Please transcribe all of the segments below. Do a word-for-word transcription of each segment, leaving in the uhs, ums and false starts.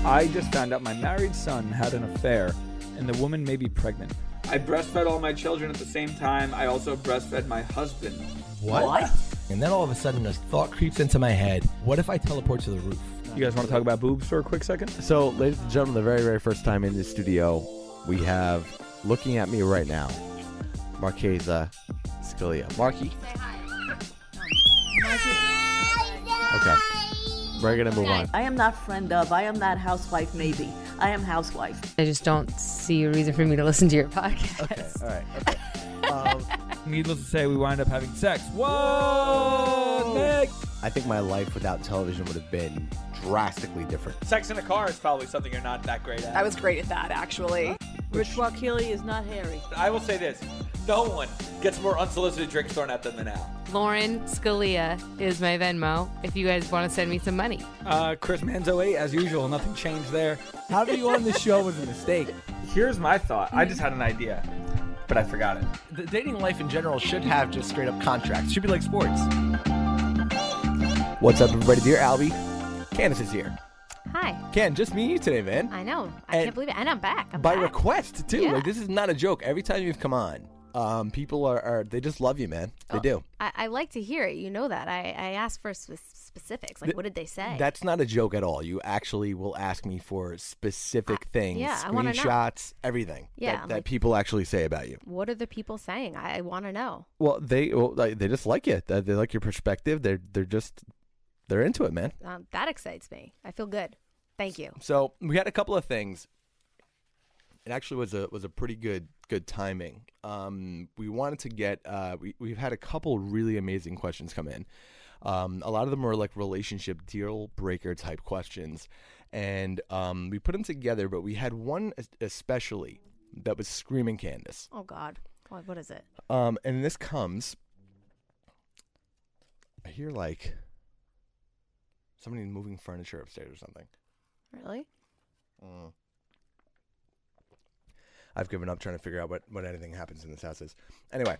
I just found out my married son had an affair, and the woman may be pregnant. I breastfed all my children at the same time. I also breastfed my husband. What? what? And then all of a sudden, a thought creeps into my head. What if I teleport to the roof? You guys want to talk about boobs for a quick second? So, ladies and gentlemen, the very, very first time in the studio, we have, looking at me right now, Marchesa Scalia. Marky? Say hi. Okay. We're going to move on. I am not friend of. I am not housewife, maybe. I am housewife. I just don't see a reason for me to listen to your podcast. Okay, all right. Okay. Um, Needless to say, we wind up having sex. Whoa! Nick! I think my life without television would have been drastically different. Sex in a car is probably something you're not that great at. I was great at that, actually. Rich Wakili is not hairy. I will say this. No one gets more unsolicited drinks thrown at them than Al. Lauren Scalia is my Venmo if you guys want to send me some money. Uh, Chris Manzo eight, as usual. Nothing changed there. Having you on this show was a mistake. Here's my thought. I just had an idea, but I forgot it. The dating life in general should have just straight up contracts. Should be like sports. What's up, everybody? Dear Albie, Candace is here. Hi. Ken, just me and you today, man. I know. I And can't believe it. And I'm back. I'm By back. request, too. Yeah. Like, this is not a joke. Every time you've come on, um, people are, are they just love you, man. They Oh, do. I, I like to hear it. You know that. I, I asked for sp- specifics. Like, Th- what did they say? That's not a joke at all. You actually will ask me for specific I- things, yeah, I wanna know. screenshots, everything Yeah, that, that like- people actually say about you. What are the people saying? I, I want to know. Well, they well, like, they just like it. They, they like your perspective. They're they're just they're into it, man. Um, that excites me. I feel good. Thank you. So we had a couple of things. It actually was a was a pretty good good timing. Um, we wanted to get uh, we we've had a couple really amazing questions come in. Um, a lot of them were like relationship deal breaker type questions, and um, we put them together. But we had one es- especially that was screaming Candace. Oh, God. What, what is it? Um, and this comes. I hear like somebody moving furniture upstairs or something. Really? Mm. I've given up trying to figure out what, what anything happens in this house is. Anyway,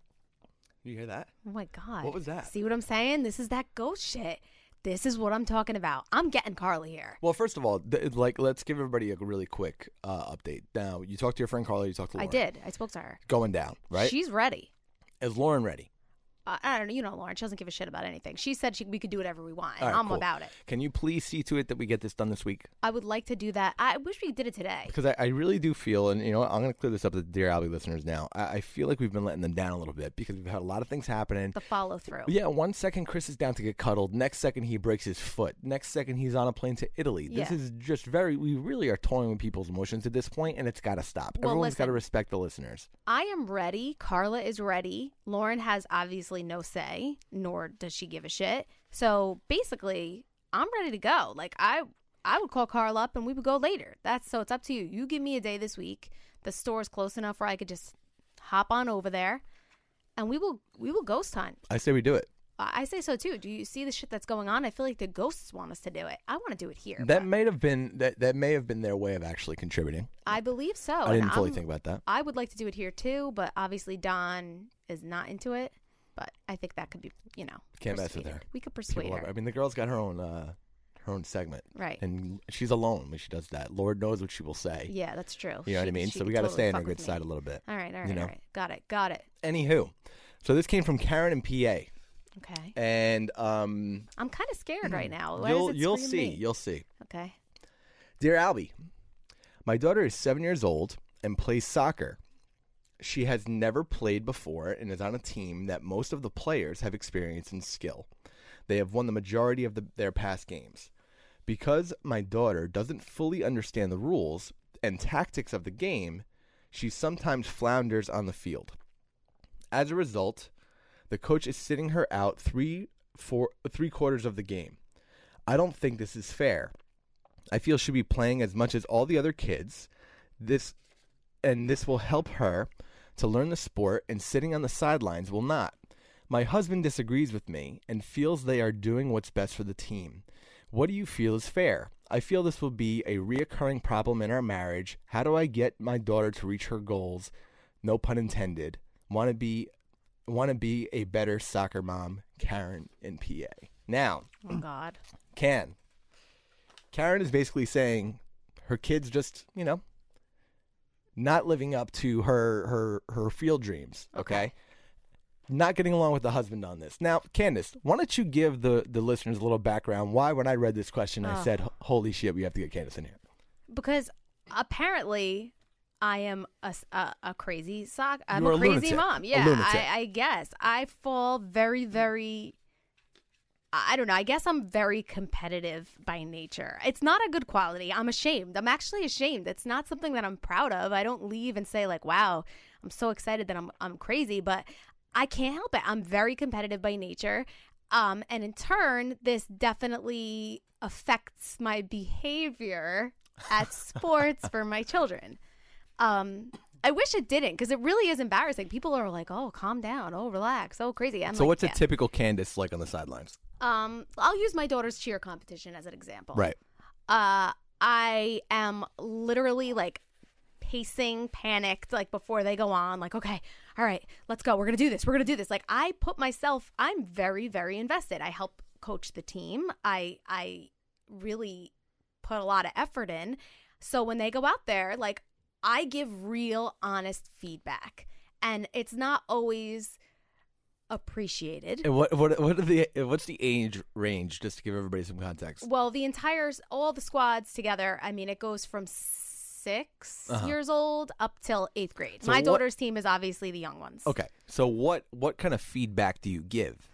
you hear that? Oh, my God. What was that? See what I'm saying? This is that ghost shit. This is what I'm talking about. I'm getting Carly here. Well, first of all, th- like, let's give everybody a really quick uh, update. Now, you talked to your friend Carla, you talked to Lauren. I did. I spoke to her. Going down, right? She's ready. Is Lauren ready? Uh, I don't know. You know, Lauren. She doesn't give a shit about anything. She said she, we could do whatever we want. All And right, I'm cool. about it. Can you please see to it that we get this done this week? I would like to do that. I wish we did it today. Because I, I really do feel, and you know, I'm going to clear this up to the Dear Albie listeners now. I, I feel like we've been letting them down a little bit because we've had a lot of things happening. The follow through. Yeah, one second Chris is down to get cuddled. Next second he breaks his foot. Next second he's on a plane to Italy. This Yeah. is just very, we really are toying with people's emotions at this point, and it's got to stop. Well, Everyone's got to listen. respect the listeners. I am ready. Carla is ready. Lauren has obviously no say, nor does she give a shit. So basically, I'm ready to go. Like I, I would call Carla up and we would go later. That's so it's up to you. You give me a day this week. The store's close enough where I could just hop on over there, and we will we will ghost hunt. I say we do it. I I say so too. Do you see the shit that's going on? I feel like the ghosts want us to do it. I want to do it here. That but may have been that, that may have been their way of actually contributing. I believe so. I didn't and fully I'm- think about that. I would like to do it here too, but obviously Dawn is not into it. But I think that could be, you know, Can't mess with her. persuaded. We could People persuade love her. I mean, the girl's got her own uh, her own segment, Right. And she's alone when she does that. Lord knows what she will say. Yeah, that's true. You know what She- I mean? she So we could got to totally stay on fuck her good with side me. a little bit. All right, all right, you know? all right. Got it, got it. Anywho, so this came from Karen in P A, Okay. and um, I'm kind of scared right now. Why you'll does it you'll scream see, me? you'll see. Okay. Dear Albie, my daughter is seven years old and plays soccer. She has never played before and is on a team that most of the players have experience and skill. They have won the majority of the, their past games. Because my daughter doesn't fully understand the rules and tactics of the game, she sometimes flounders on the field. As a result, the coach is sitting her out three, four, three quarters of the game. I don't think this is fair. I feel she'll be playing as much as all the other kids. This and this will help her to learn the sport, and sitting on the sidelines will not. My husband disagrees with me and feels they are doing what's best for the team. What do you feel is fair? I feel this will be a reoccurring problem in our marriage. How do I get my daughter to reach her goals? No pun intended. Want to be want to be a better soccer mom, Karen in P A. Now, Oh God. Can. Karen is basically saying her kid's just, you know, not living up to her her her field dreams. Okay. Okay. Not getting along with the husband on this. Now, Candace, why don't you give the, the listeners a little background? Why, when I read this question, I Oh. said, holy shit, we have to get Candace in here. Because apparently I am a, s- a- a crazy sock. I'm You're a a crazy lunatic. mom. A Yeah, lunatic. I, I guess. I fall very, very. I don't know. I guess I'm very competitive by nature. It's not a good quality. I'm ashamed. I'm actually ashamed. It's not something that I'm proud of. I don't leave and say like, "Wow, I'm so excited that I'm I'm crazy," but I can't help it. I'm very competitive by nature. Um, and in turn, this definitely affects my behavior at sports for my children. Um, I wish it didn't, because it really is embarrassing. People are like, "Oh, calm down. Oh, relax. Oh, crazy." I'm So like, what's yeah. a typical Candace like on the sidelines? Um, I'll use my daughter's cheer competition as an example. Right. Uh, I am literally like pacing, panicked, like before they go on, like, okay, all right, let's go. We're going to do this. We're going to do this. Like I put myself, I'm very, very invested. I help coach the team. I, I really put a lot of effort in. So when they go out there, like I give real honest feedback, and it's not always appreciated. And what what what are the what's the age range, just to give everybody some context? Well, the entire, all the squads together, I mean, it goes from six Uh-huh. years old up till eighth grade. So My what- daughter's team is obviously the young ones. Okay, so what what kind of feedback do you give?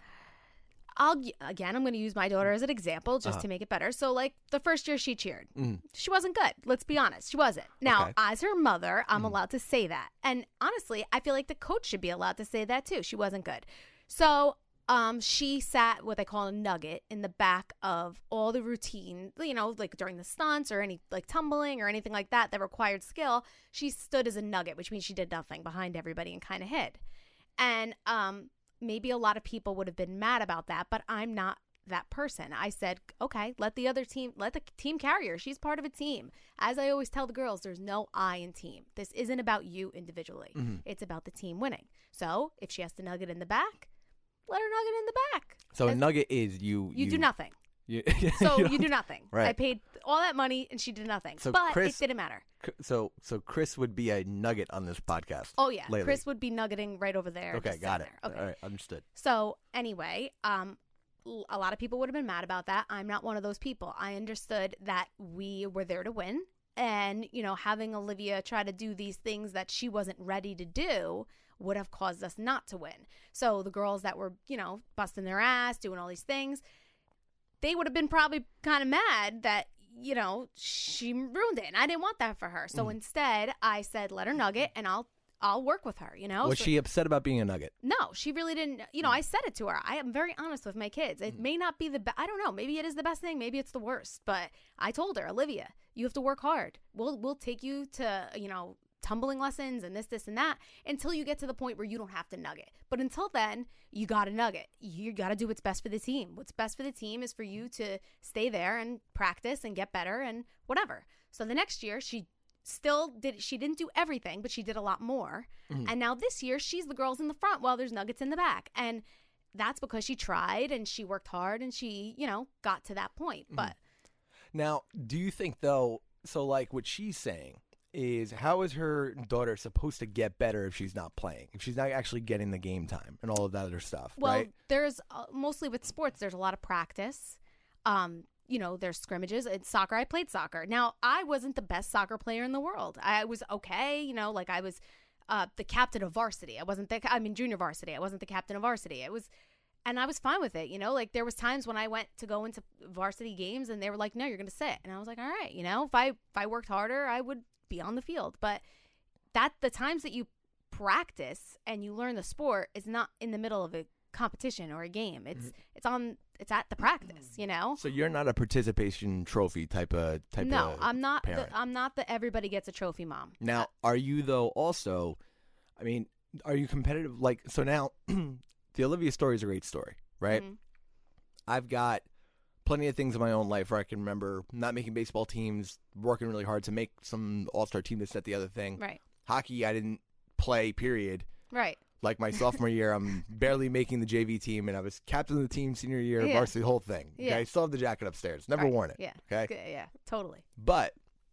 I'll g- again, I'm going to use my daughter as an example just Uh-huh. to make it better. So, like the first year she cheered, Mm. she wasn't good. Let's be honest, she wasn't. Now, Okay. as her mother, I'm Mhm. allowed to say that, and honestly, I feel like the coach should be allowed to say that too. She wasn't good. So, um, she sat what they call a nugget in the back of all the routine, you know, like during the stunts or any like tumbling or anything like that that required skill. She stood as a nugget, which means she did nothing behind everybody and kind of hid. And um, maybe a lot of people would have been mad about that, but I'm not that person. I said, okay, let the other team, let the team carry her. She's part of a team. As I always tell the girls, there's no I in team. This isn't about you individually. Mhm. It's about the team winning. So if she has to nugget in the back, let her nugget in the back. So a As- nugget is you You do nothing. You, So you you, don't- do nothing. Right. I paid all that money and she did nothing. So but Chris- it didn't matter. So so Chris would be a nugget on this podcast. Oh yeah, lately. Chris would be nuggeting right over there. Okay, just got it. sitting there. Okay. All right, understood. So anyway, um, l- a lot of people would have been mad about that. I'm not one of those people. I understood that we were there to win, and you know, having Olivia try to do these things that she wasn't ready to do would have caused us not to win. So the girls that were, you know, busting their ass, doing all these things, they would have been probably kind of mad that, you know, she ruined it, and I didn't want that for her. So Mhm. instead, I said, let her nugget, and I'll I'll work with her. You know, Was So- she upset about being a nugget? no, she really didn't. You know, I said it to her. I am very honest with my kids. It may not be the best. I don't know. Maybe it is the best thing. Maybe it's the worst. But I told her, Olivia, you have to work hard. We'll we'll take you to, you know, tumbling lessons and this, this, and that until you get to the point where you don't have to nugget. But until then, you got to nugget. You got to do what's best for the team. What's best for the team is for you to stay there and practice and get better and whatever. So the next year, she still did, she didn't do everything, but she did a lot more. Mhm. And now this year, she's the girls in the front while there's nuggets in the back. And that's because she tried and she worked hard and she, you know, got to that point. But Now, do you think though? So, like what she's saying is, how is her daughter supposed to get better if she's not playing? If she's not actually getting the game time and all of that other stuff, well, right? there's uh, mostly with sports, there's a lot of practice. Um, you know, there's scrimmages. In soccer, I played soccer. Now, I wasn't the best soccer player in the world. I was okay. You know, like I was uh, the captain of varsity. I wasn't the, I mean, junior varsity. I wasn't the captain of varsity. It was, and I was fine with it. You know, like there was times when I went to go into varsity games and they were like, no, you're going to sit. And I was like, all right, you know, if I, if I worked harder, I would be on the field. But that the times that you practice and you learn the sport is not in the middle of a competition or a game. It's Mm-hmm. it's on it's at the practice, you know. So you're not a participation trophy type of type No, of I'm not. The, parent. I'm not the everybody gets a trophy mom. Now, are you though also? I mean, are you competitive? Like, so now, the Olivia story is a great story, right? Mhm. I've got plenty of things in my own life where I can remember not making baseball teams, working really hard to make some all-star team, this, that, the other thing. Right, Hockey, I didn't play, period. right, Like my sophomore year, I'm barely making the J V team, and I was captain of the team senior year, Yeah. varsity, the whole thing. Okay? Yeah. I still have the jacket upstairs. Never right. worn it. Yeah, Okay. Good, yeah, totally. But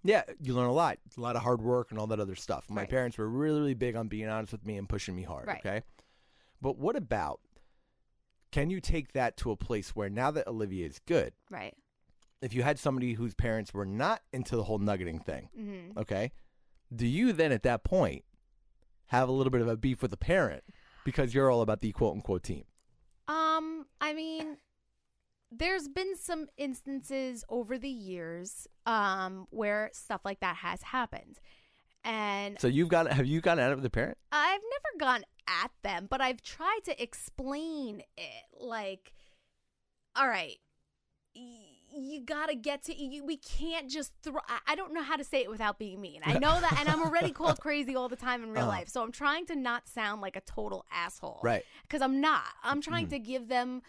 Yeah, you learn a lot. It's a lot of hard work and all that other stuff. My Right. parents were really, really big on being honest with me and pushing me hard, Right. okay? But what about, can you take that to a place where now that Olivia is good, Right. if you had somebody whose parents were not into the whole nuggeting thing, Mm-hmm. okay, do you then at that point have a little bit of a beef with the parent because you're all about the quote-unquote team? Um, I mean, there's been some instances over the years um, where stuff like that has happened. And So you've got, have you gotten out of the parent? I've never gone at them, but I've tried to explain it. Like, all right, y- you gotta get to. You, we can't just throw. I, I don't know how to say it without being mean. I know that, and I'm already called crazy all the time in real Uh-huh. life. So I'm trying to not sound like a total asshole, Right. Because I'm not. I'm trying to give them,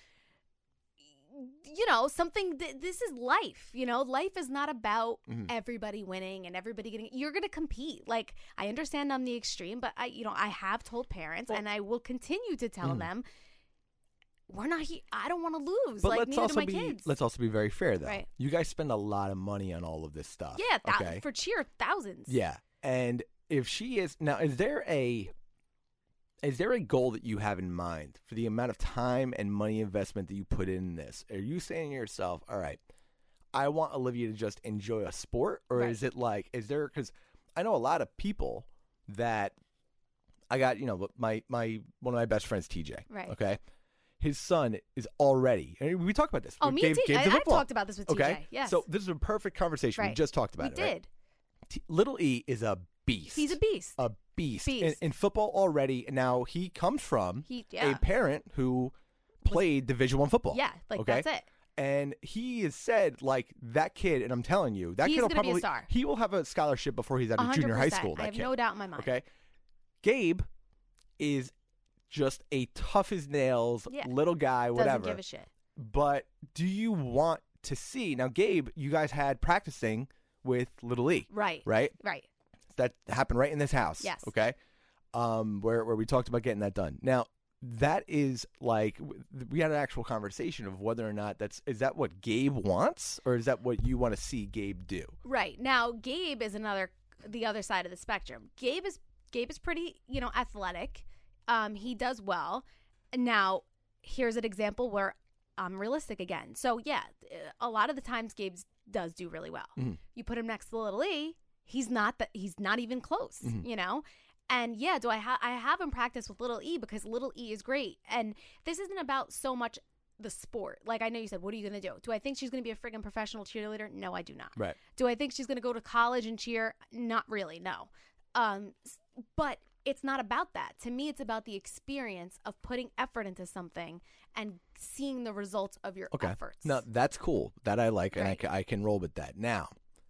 you know, something. Th- this is life. You know, life is not about Mhm. everybody winning and everybody getting. You're gonna compete. Like, I understand I'm the extreme, but I, you know, I have told parents, and I will continue to tell Mhm. them, we're not here. I don't want to lose. But like, let's neither do also my be kids. let's also be very fair though. Right. You guys spend a lot of money on all of this stuff. Yeah, thou- okay? for cheer, thousands. Yeah. And if she is now, is there a is there a goal that you have in mind for the amount of time and money investment that you put in this? Are you saying to yourself, all right, I want Olivia to just enjoy a sport, or Right. is it like, is there, because I know a lot of people that I got, you know, my my one of my best friends, T J. Right. Okay. His son is already, and we talked about this. Oh, We me gave- too. gave I, the I football. talked about this with Okay. T J. Yes. So this is a perfect conversation. We Right. just talked about we it. right? did. T- Little E is a beast. He's a beast. a beast, Beast. In, in football already. Now he comes from He, yeah. a parent who played Division One football. yeah, like okay? that's it. And he has said, like, that kid, and I'm telling you, that He's kid will gonna be a probably star. he will have a scholarship before he's out of one hundred junior high percent. school. That I have kid. no doubt in my mind. Okay. Gabe is just a tough as nails Yeah. little guy, whatever. Doesn't give a shit. But do you want to see now, Gabe? You guys had practicing with Little E, Right. right? Right. That happened right in this house. Yes. Okay. Um, where where we talked about getting that done. Now that is like w- we had an actual conversation of whether or not that's is that what Gabe wants, or is that what you want to see Gabe do? Right. Now, Gabe is another, the other side of the spectrum. Gabe is Gabe is pretty, you know, athletic. Um, he does well. Now, here's an example where I'm realistic again. So yeah, a lot of the times Gabe does do really well. Mhm. You put him next to Little E, he's not that he's not even close, Mhm. you know. And yeah, do I have I have him practice with Little E because Little E is great. And this isn't about so much the sport. Like, I know you said, what are you going to do? Do I think she's going to be a friggin' professional cheerleader? No, I do not. Right. Do I think she's going to go to college and cheer? Not really, no. Um, s- but it's not about that. To me, it's about the experience of putting effort into something and seeing the results of your Okay. efforts. No, that's cool. That I like, and I Right. ca- I can roll with that. Now,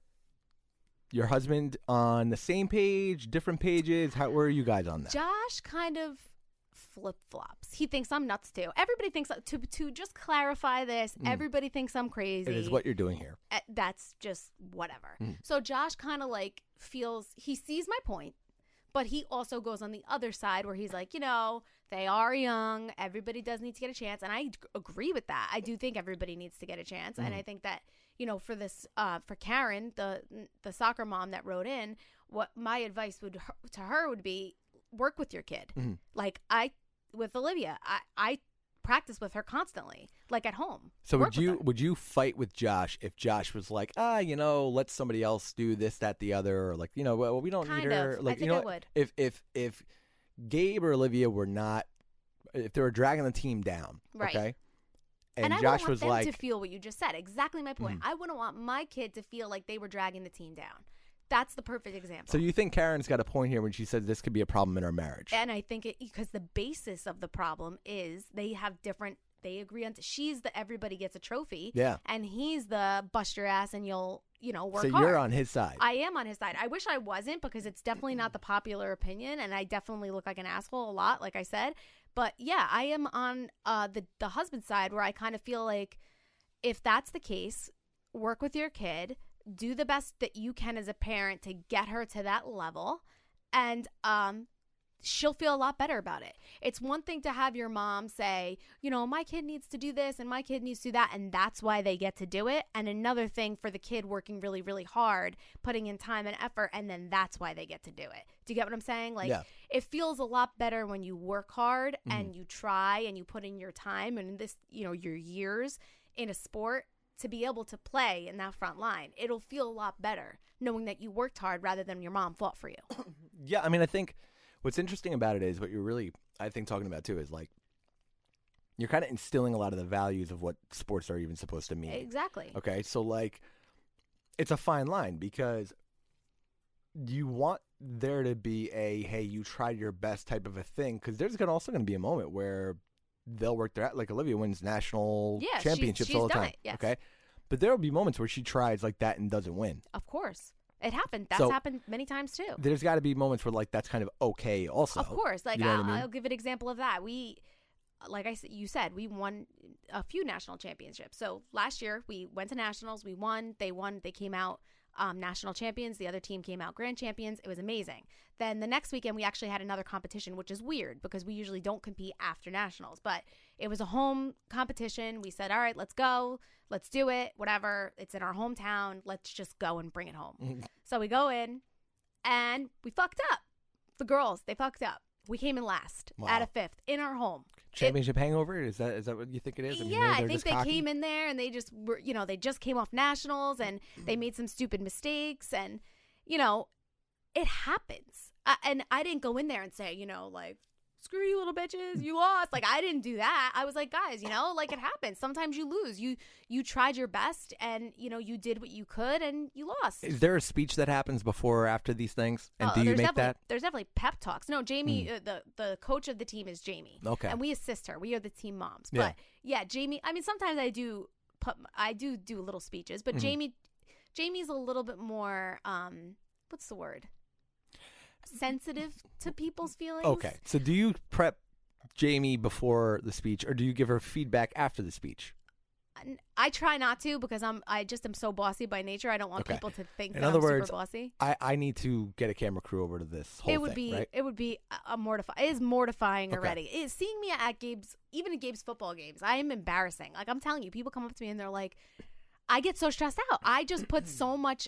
your husband on the same page, different pages. How where are you guys on that? Josh kind of flip flops. He thinks I'm nuts too. Everybody thinks to to just clarify this. Everybody thinks I'm crazy. It is what you're doing here. Uh, That's just whatever. Mm. So Josh kind of like feels he sees my point, but he also goes on the other side where he's like, you know, they are young. Everybody does need to get a chance, and I d- agree with that. I do think everybody needs to get a chance, and I think that, you know, for this, uh, for Karen, the the soccer mom that wrote in, what my advice would to her would be, work with your kid. Mhm. Like I with Olivia, I I practice with her constantly, like at home. So Work would with you her. would you fight with Josh if Josh was like, ah, you know, let somebody else do this, that, the other, or like, you know, well, we don't Kind need her. of. I Like, think you know, I what? would. if if if Gabe or Olivia were not, if they were dragging the team down, Right. okay, and, And, I Josh wouldn't want was them like, to feel what you just said. Exactly my point. Mhm. I wouldn't want my kid to feel like they were dragging the team down. That's the perfect example. so you think Karen's got a point here when she says this could be a problem in our marriage? and I think it because the basis of the problem is they have different. They agree on. She's the everybody gets a trophy. Yeah. And he's the bust your ass and you'll you know work So hard. you're on his side. I am on his side. I wish I wasn't because it's definitely not the popular opinion, and I definitely look like an asshole a lot, like I said. But yeah, I am on uh, the the husband side where I kind of feel like if that's the case, work with your kid, do the best that you can as a parent to get her to that level, and um, she'll feel a lot better about it. It's one thing to have your mom say, you know, my kid needs to do this and my kid needs to do that, and that's why they get to do it. And another thing for the kid working really, really hard, putting in time and effort, and then that's why they get to do it. Do you get what I'm saying? Like, Yeah. it feels a lot better when you work hard Mm-hmm. and you try and you put in your time and this, you know, your years in a sport to be able to play in that front line. It'll feel a lot better knowing that you worked hard rather than your mom fought for you. Yeah, I mean, I think what's interesting about it is what you're really, I think, talking about too is like you're kind of instilling a lot of the values of what sports are even supposed to mean. Exactly. Okay, so like it's a fine line because you want there to be a hey, you tried your best type of a thing because there's gonna also going to be a moment where they'll work their like Olivia wins national Yeah, she's- championships she's all the done time. it, yes. Okay, but there will be moments where she tries like that and doesn't win. Of course. It happened. That's So- happened many times too. There's got to be moments where like that's kind of okay also. Of course. Like, You know what I'll, I mean? I'll give an example of that. We, like I said, you said, we won a few national championships. So last year we went to nationals. We won. They won. They came out um, national champions. The other team came out grand champions. It was amazing. Then the next weekend we actually had another competition, which is weird because we usually don't compete after nationals. But it was a home competition. We said, all right, let's go. Let's do it. Whatever. It's in our hometown. Let's just go and bring it home. So we go in and we fucked up. The girls, they fucked up. We came in last Wow. out of fifth in our home. Championship hangover is that is that what you think it is? I mean, yeah, they're- I they're think just they cocky? came in there and they just were, you know, they just came off nationals and they made some stupid mistakes and, you know, it happens. I, and I didn't go in there and say, you know, like, screw you little bitches, you lost. Like, I didn't do that. I was like, guys, you know, like it happens. Sometimes you lose. You you tried your best and, you know, you did what you could and you lost. Is there a speech that happens before or after these things? And Oh, do you there's make definitely, that? There's definitely pep talks. No, Jamie, uh, the the coach of the team is Jamie. Okay. And we assist her. We are the team moms. Yeah. But yeah, Jamie. I mean, sometimes I do put I do do little speeches, but Mhm. Jamie, Jamie's a little bit more. Um, what's the word? Sensitive to people's feelings. Okay. So do you prep Jamie before the speech or do you give her feedback after the speech? N- I try not to because I'm I just am so bossy by nature. I don't want Okay. people to think In that other I'm words, super bossy. I, I need to get a camera crew over to this whole It would thing, be right? it would be a, a mortifying. It is mortifying Okay. already. It, seeing me at Gabe's, even at Gabe's football games, I am embarrassing. Like I'm telling you, people come up to me and they're like, I get so stressed out. I just put so much.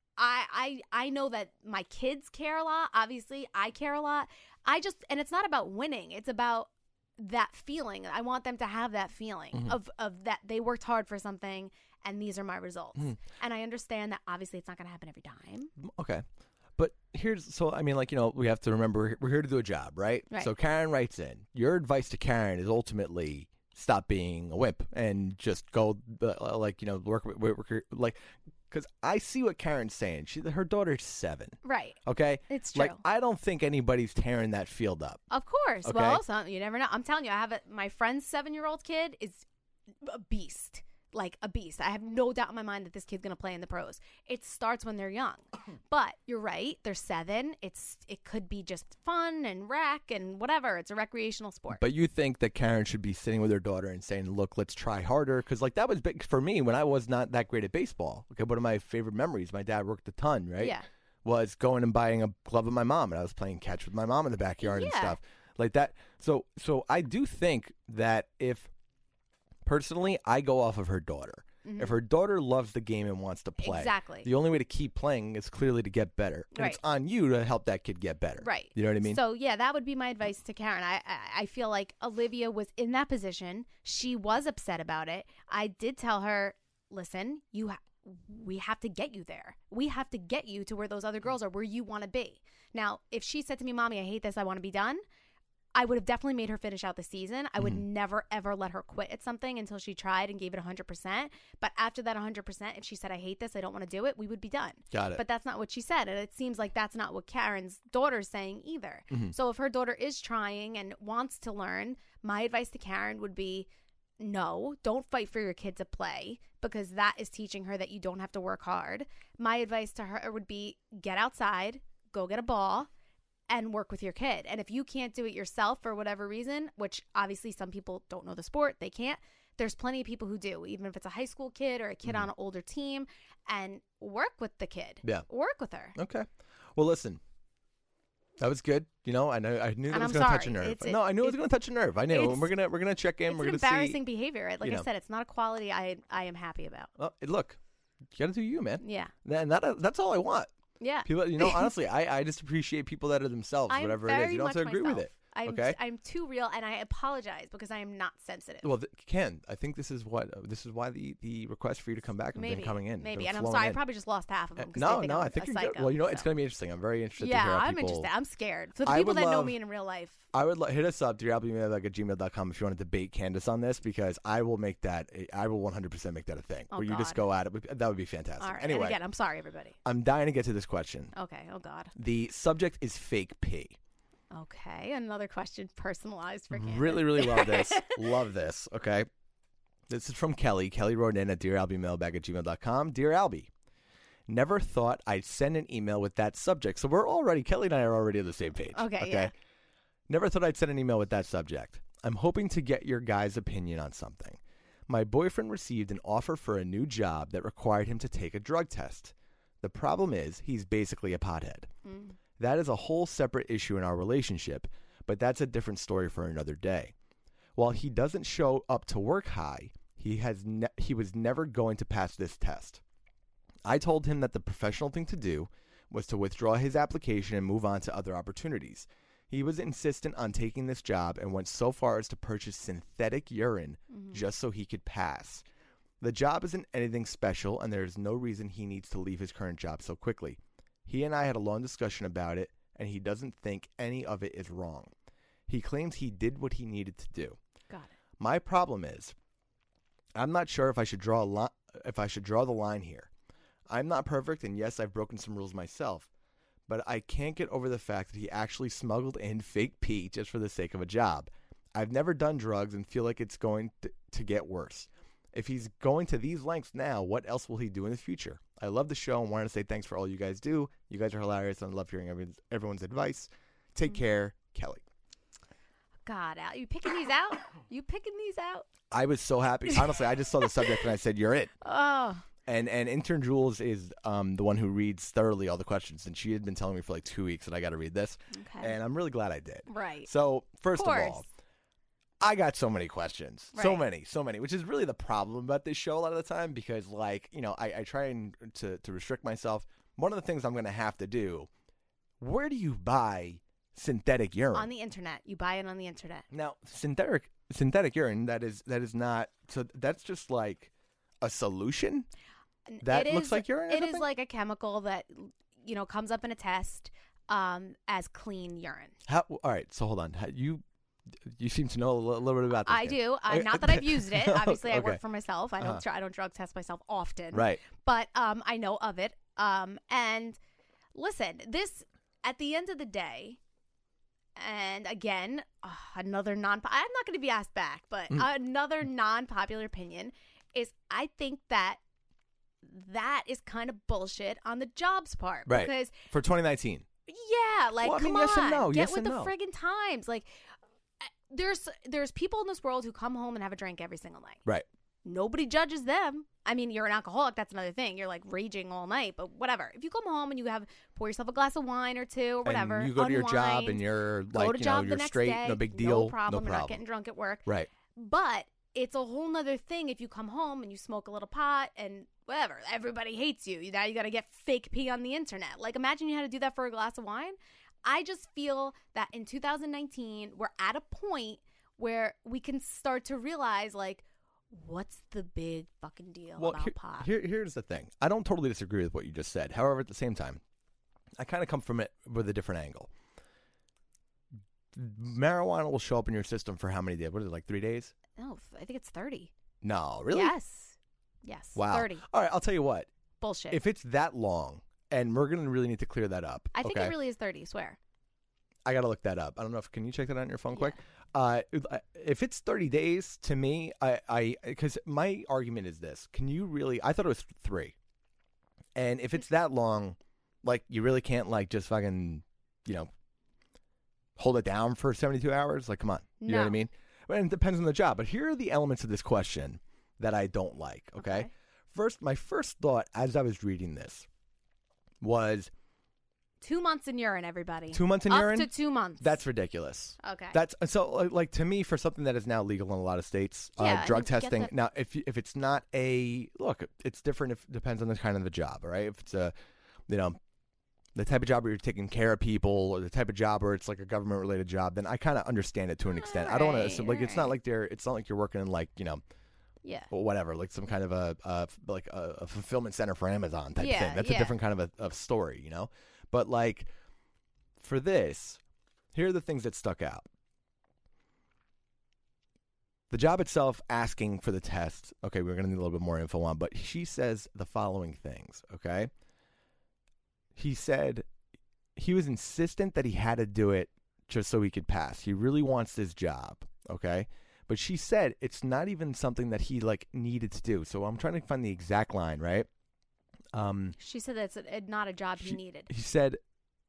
I I I know that my kids care a lot. Obviously, I care a lot. I just and it's not about winning. It's about that feeling. I want them to have that feeling Mhm. of of that they worked hard for something and these are my results. Mhm. And I understand that obviously it's not going to happen every time. Okay. But here's, so, I mean, like, you know, we have to remember we're here to do a job, right? Right. So Karen writes in, your advice to Karen is ultimately stop being a wimp and just go, uh, like, you know, work, work, work like, because I see what Karen's saying. She, her daughter's seven, Right. okay? It's true. Like, I don't think anybody's tearing that field up. Of course. Okay. Well, some, you never know. I'm telling you, I have a, my friend's seven-year-old kid is a beast, like a beast. I have no doubt in my mind that this kid's gonna play in the pros. It starts when they're young, but you're right. They're seven. It's it could be just fun and rec and whatever. It's a recreational sport. But you think that Karen should be sitting with her daughter and saying, look, let's try harder? Because, like, that was big for me when I was not that great at baseball. Okay, one of my favorite memories, my dad worked a ton, right? Yeah. Was going and buying a glove with my mom, and I was playing catch with my mom in the backyard and Yeah. stuff like that. So, so I do think that if, personally, I go off of her daughter. If her daughter loves the game and wants to play, Exactly. the only way to keep playing is clearly to get better. And Right. it's on you to help that kid get better. Right. You know what I mean? So yeah, that would be my advice to Karen. I, I I feel like Olivia was in that position. She was upset about it. I did tell her, listen, you ha- we have to get you there. We have to get you to where those other girls are, where you want to be. Now, if she said to me, "Mommy, I hate this. I want to be done," I would have definitely made her finish out the season. I would Mm-hmm. never, ever let her quit at something until she tried and gave it one hundred percent. But after that one hundred percent, if she said, I hate this, I don't want to do it, we would be done. Got it. But that's not what she said. And it seems like that's not what Karen's daughter's saying either. Mm-hmm. So if her daughter is trying and wants to learn, my advice to Karen would be, no, don't fight for your kid to play because that is teaching her that you don't have to work hard. My advice to her would be get outside, go get a ball, and work with your kid. And if you can't do it yourself for whatever reason, which obviously some people don't know the sport, they can't, there's plenty of people who do, even if it's a high school kid or a kid on an older team, and work with the kid. Yeah. Work with her. Okay. Well, listen, That was good. You know, I know I knew that And was I'm going to touch a sorry. nerve. It's- no, I knew it was it's- going to touch a nerve. I knew. it's- And we're gonna we're gonna check in. It's we're an gonna embarrassing see. behavior. Like you I know. said, it's not a quality I I am happy about. Well, look, you got to do you, man. Yeah. And that that's all I want. Yeah. People, you know, honestly, I, I just appreciate people that are themselves, I'm whatever it very is. You don't have to much agree with myself. it. I'm, okay. I'm too real, and I apologize because I am not sensitive. Well, th- Ken, I think this is what uh, this is why the, the request for you to come back has maybe been coming in. Maybe, been and I'm flowing sorry. I in. probably just lost half of them. Uh, 'cause no, they think no, I'm I think a you're good. psycho, Well, you know, it's so. going to be interesting. I'm very interested Yeah, to hear how I'm people. interested. I'm scared. For the I people would that know love- me in real life. I would lo- hit us up, dear album email like at gmail dot com if you want to debate Candace on this, because I will make that. A, I will one hundred percent make that a thing Oh, where you just God. go at it. That would be fantastic. All right. Anyway, And again, I'm sorry, everybody. I'm dying to get to this question. Okay. Oh God. The subject is fake pee. Okay. Another question personalized for Candace. Really, really love this. Love this. Okay. This is from Kelly. Kelly wrote in at dear albie mailbag at gmail dot com. Dear Albie, never thought I'd send an email with that subject. So we're already, Kelly and I are already on the same page. Okay, yeah. Never thought I'd send an email with that subject. I'm hoping to get your guys' opinion on something. My boyfriend received an offer for a new job that required him to take a drug test. The problem is he's basically a pothead. Mm. That is a whole separate issue in our relationship, but that's a different story for another day. While he doesn't show up to work high, he has ne- he was never going to pass this test. I told him that the professional thing to do was to withdraw his application and move on to other opportunities. He was insistent on taking this job and went so far as to purchase synthetic urine Mm-hmm. just so he could pass. The job isn't anything special, and there is no reason he needs to leave his current job so quickly. He and I had a long discussion about it, and he doesn't think any of it is wrong. He claims he did what he needed to do. Got it. My problem is, I'm not sure if I should draw a li- if I should draw the line here. I'm not perfect, and yes, I've broken some rules myself, but I can't get over the fact that he actually smuggled in fake pee just for the sake of a job. I've never done drugs and feel like it's going to, to get worse. If he's going to these lengths now, what else will he do in the future? I love the show and wanted to say thanks for all you guys do. You guys are hilarious, and I love hearing everyone's, everyone's advice. Take care, Kelly. God, Al, you picking these out? You picking these out? I was so happy. Honestly, I just saw the subject and I said, you're it. Oh, And and intern Jules is um, the one who reads thoroughly all the questions, and she had been telling me for like two weeks that I got to read this, okay. and I'm really glad I did. Right. So first Of of, course. all, I got so many questions, so Right. many, so many, which is really the problem about this show a lot of the time, because like you know I, I try and to to restrict myself. One of the things I'm going to have to do. Where do you buy synthetic urine? On the internet. You buy it on the internet. Now, synthetic synthetic urine that is that is not so that's just like a solution. That It looks is- like urine or It is something? like a chemical that, you know, comes up in a test um, as clean urine. How, all right, so hold on. How, you you seem to know a little, little bit about this. I Ken. do. Uh, Uh, not that I've used it. Obviously, I okay. work for myself. I don't. Uh-huh. Try, I don't drug test myself often. Right. But um, I know of it. Um, and listen, this at the end of the day, and again, uh, another non. I'm not going to be asked back, but Mm. another non-popular opinion is I think that that is kind of bullshit on the jobs part. Right. Because For twenty nineteen. yeah, like Well, I mean, come yes on, and no, get yes with and the no. friggin' times. Like uh, there's there's people in this world who come home and have a drink every single night. Right. Nobody judges them. I mean, you're an alcoholic. That's another thing. You're like raging all night, but whatever. If you come home and you have pour yourself a glass of wine or two or whatever, And you go to your job unwind, and you're go like, to you job know, the you're next straight, day, no big deal, no problem. no You're not problem. getting drunk at work. Right. But it's a whole nother thing if you come home and you smoke a little pot and whatever. Everybody hates you. Now you got to get fake pee on the internet. Like imagine you had to do that for a glass of wine. I just feel that in two thousand nineteen, we're at a point where we can start to realize like, what's the big fucking deal Well, about here, pot? here, here's the thing. I don't totally disagree with what you just said. However, at the same time, I kind of come from it with a different angle. Marijuana will show up in your system for how many days? What is it, like three days? No, I think it's thirty. No, really? Yes. Yes. Wow. thirty. All right, I'll tell you what. Bullshit. If it's that long, and we're going to really need to clear that up. I think okay? it really is thirty, swear. I got to look that up. I don't know if, can you check that out on your phone quick? Uh, if it's thirty days, to me, I, I, because my argument is this. Can you really, I thought it was three. And if it's that long, like, you really can't, like, just fucking, you know, hold it down for seventy-two hours? Like, come on. You know what I No. mean? Well, it depends on the job. But here are the elements of this question that I don't like, okay? Okay. First, my first thought as I was reading this was, Two months in urine, everybody. Two months in Up urine? to two months. That's ridiculous. Okay. That's so like, like to me for something that is now legal in a lot of states, Yeah, uh, and drug if you get testing. the- Now, if you, if it's not a look, it's different. If depends on the kind of the job, right? If it's a, you know, the type of job where you're taking care of people, or the type of job where it's like a government related job, then I kind of understand it to an extent. I don't want to Alright, assume like it's not alright. like they're it's not like you're working in like you know yeah. or whatever, like some kind of a, a like a, a fulfillment center for Amazon type Yeah, thing. That's yeah. a different kind of a of story, you know. But like for this, here are the things that stuck out. The job itself, asking for the test. Okay, we're gonna need a little bit more info on, but she says the following things. Okay, he said he was insistent that he had to do it just so he could pass. He really wants this job. Okay. But she said it's not even something that he like needed to do. So I'm trying to find the exact line, right? Um, She said that's a, not a job he she- needed. he said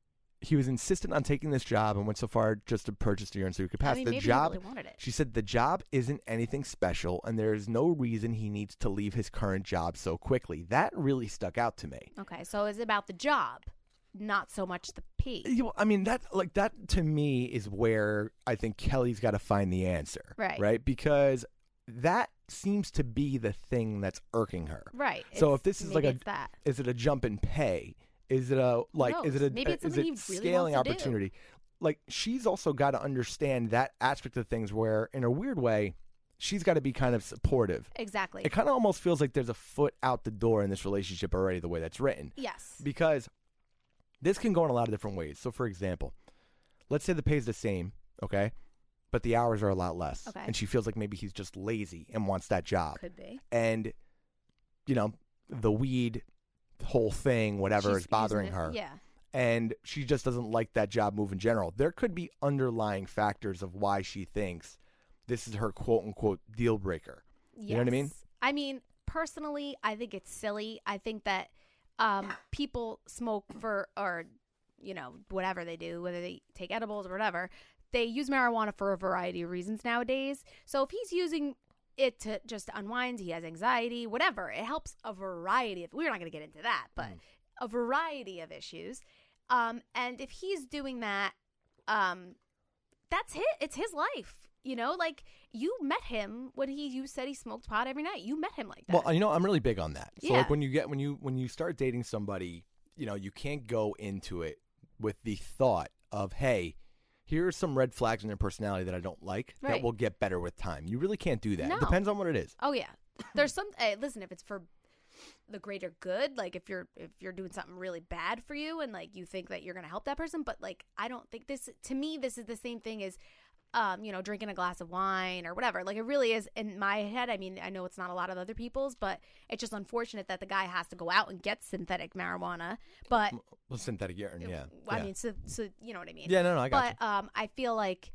he was insistent on taking this job and went so far just to purchase the urine so he could pass. I mean, the maybe job, he really wanted it. she said the job isn't anything special and there is no reason he needs to leave his current job so quickly. That really stuck out to me. Okay, so it's about the job, not so much the pee. You- I mean, that like that to me is where I think Kelly's got to find the answer, Right. Right, because that seems to be the thing that's irking her. Right. So it's- if this is maybe like a, it's that. is it a jump in pay? Is it a like? Is it a? Maybe it's is something it he really scaling wants to do. opportunity? Like she's also got to understand that aspect of things where, in a weird way, she's got to be kind of supportive. Exactly. It kind of almost feels like there's a foot out the door in this relationship already, the way that's written. Yes. Because this can go in a lot of different ways. So, for example, let's say the pay's the same, okay, but the hours are a lot less, Okay. and she feels like maybe he's just lazy and wants that job, Could be. and you know the weed whole thing, whatever, She's is bothering using it- her, Yeah. and she just doesn't like that job move in general. There could be underlying factors of why she thinks this is her quote unquote deal breaker. You know what I mean? Yes. I mean, personally, I think it's silly. I think that um, people smoke for, or, you know, whatever they do, whether they take edibles or whatever, they use marijuana for a variety of reasons nowadays. So if he's using it to just unwind, he has anxiety, whatever, it helps a variety of, we're not going to get into that, but a variety of issues. Um, and if he's doing that, um, that's his, it's his life. You know, like you met him when he you said he smoked pot every night. You met him like that. Well, you know, I'm really big on that. So Yeah. like when you get when you when you start dating somebody, you know, you can't go into it with the thought of, hey, here are some red flags in their personality that I don't like that Right. will get better with time. You really can't do that. No. It depends on what it is. Oh yeah, there's some. Hey, listen, if it's for the greater good, like if you're if you're doing something really bad for you and like you think that you're gonna help that person, but like I don't think this. To me, this is the same thing as. Um, you know, drinking a glass of wine or whatever. Like it really is in my head. I mean, I know it's not a lot of other people's, but it's just unfortunate that the guy has to go out and get synthetic marijuana. But Well, synthetic urine, yeah. I yeah. mean, so, so you know what I mean. yeah, no, no, I got But um, I feel like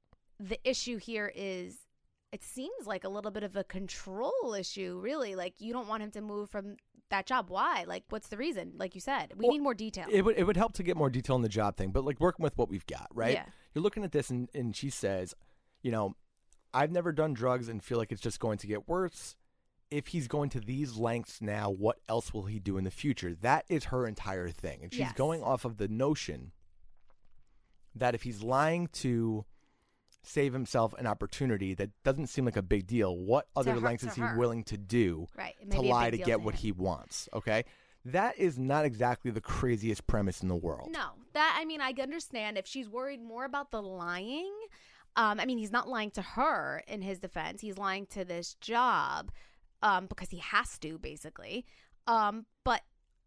the issue here is it seems like a little bit of a control issue, really. Like you don't want him to move from that job. Why? Like, what's the reason? Like you said, we Well, need more detail. It would it would help to get more detail on the job thing, but like working with what we've got, right? Yeah. You're looking at this and, and she says, you know, I've never done drugs and feel like it's just going to get worse. If he's going to these lengths now, what else will he do in the future? That is her entire thing. And she's Yes. going off of the notion that if he's lying to save himself an opportunity that doesn't seem like a big deal, what other her- lengths to is he her. willing to do Right. It may to be a lie big to deal get to what him. he wants? Okay. That is not exactly the craziest premise in the world. No, that I mean, I understand if she's worried more about the lying. Um, I mean, he's not lying to her in his defense. He's lying to this job um, because he has to, basically. Um, but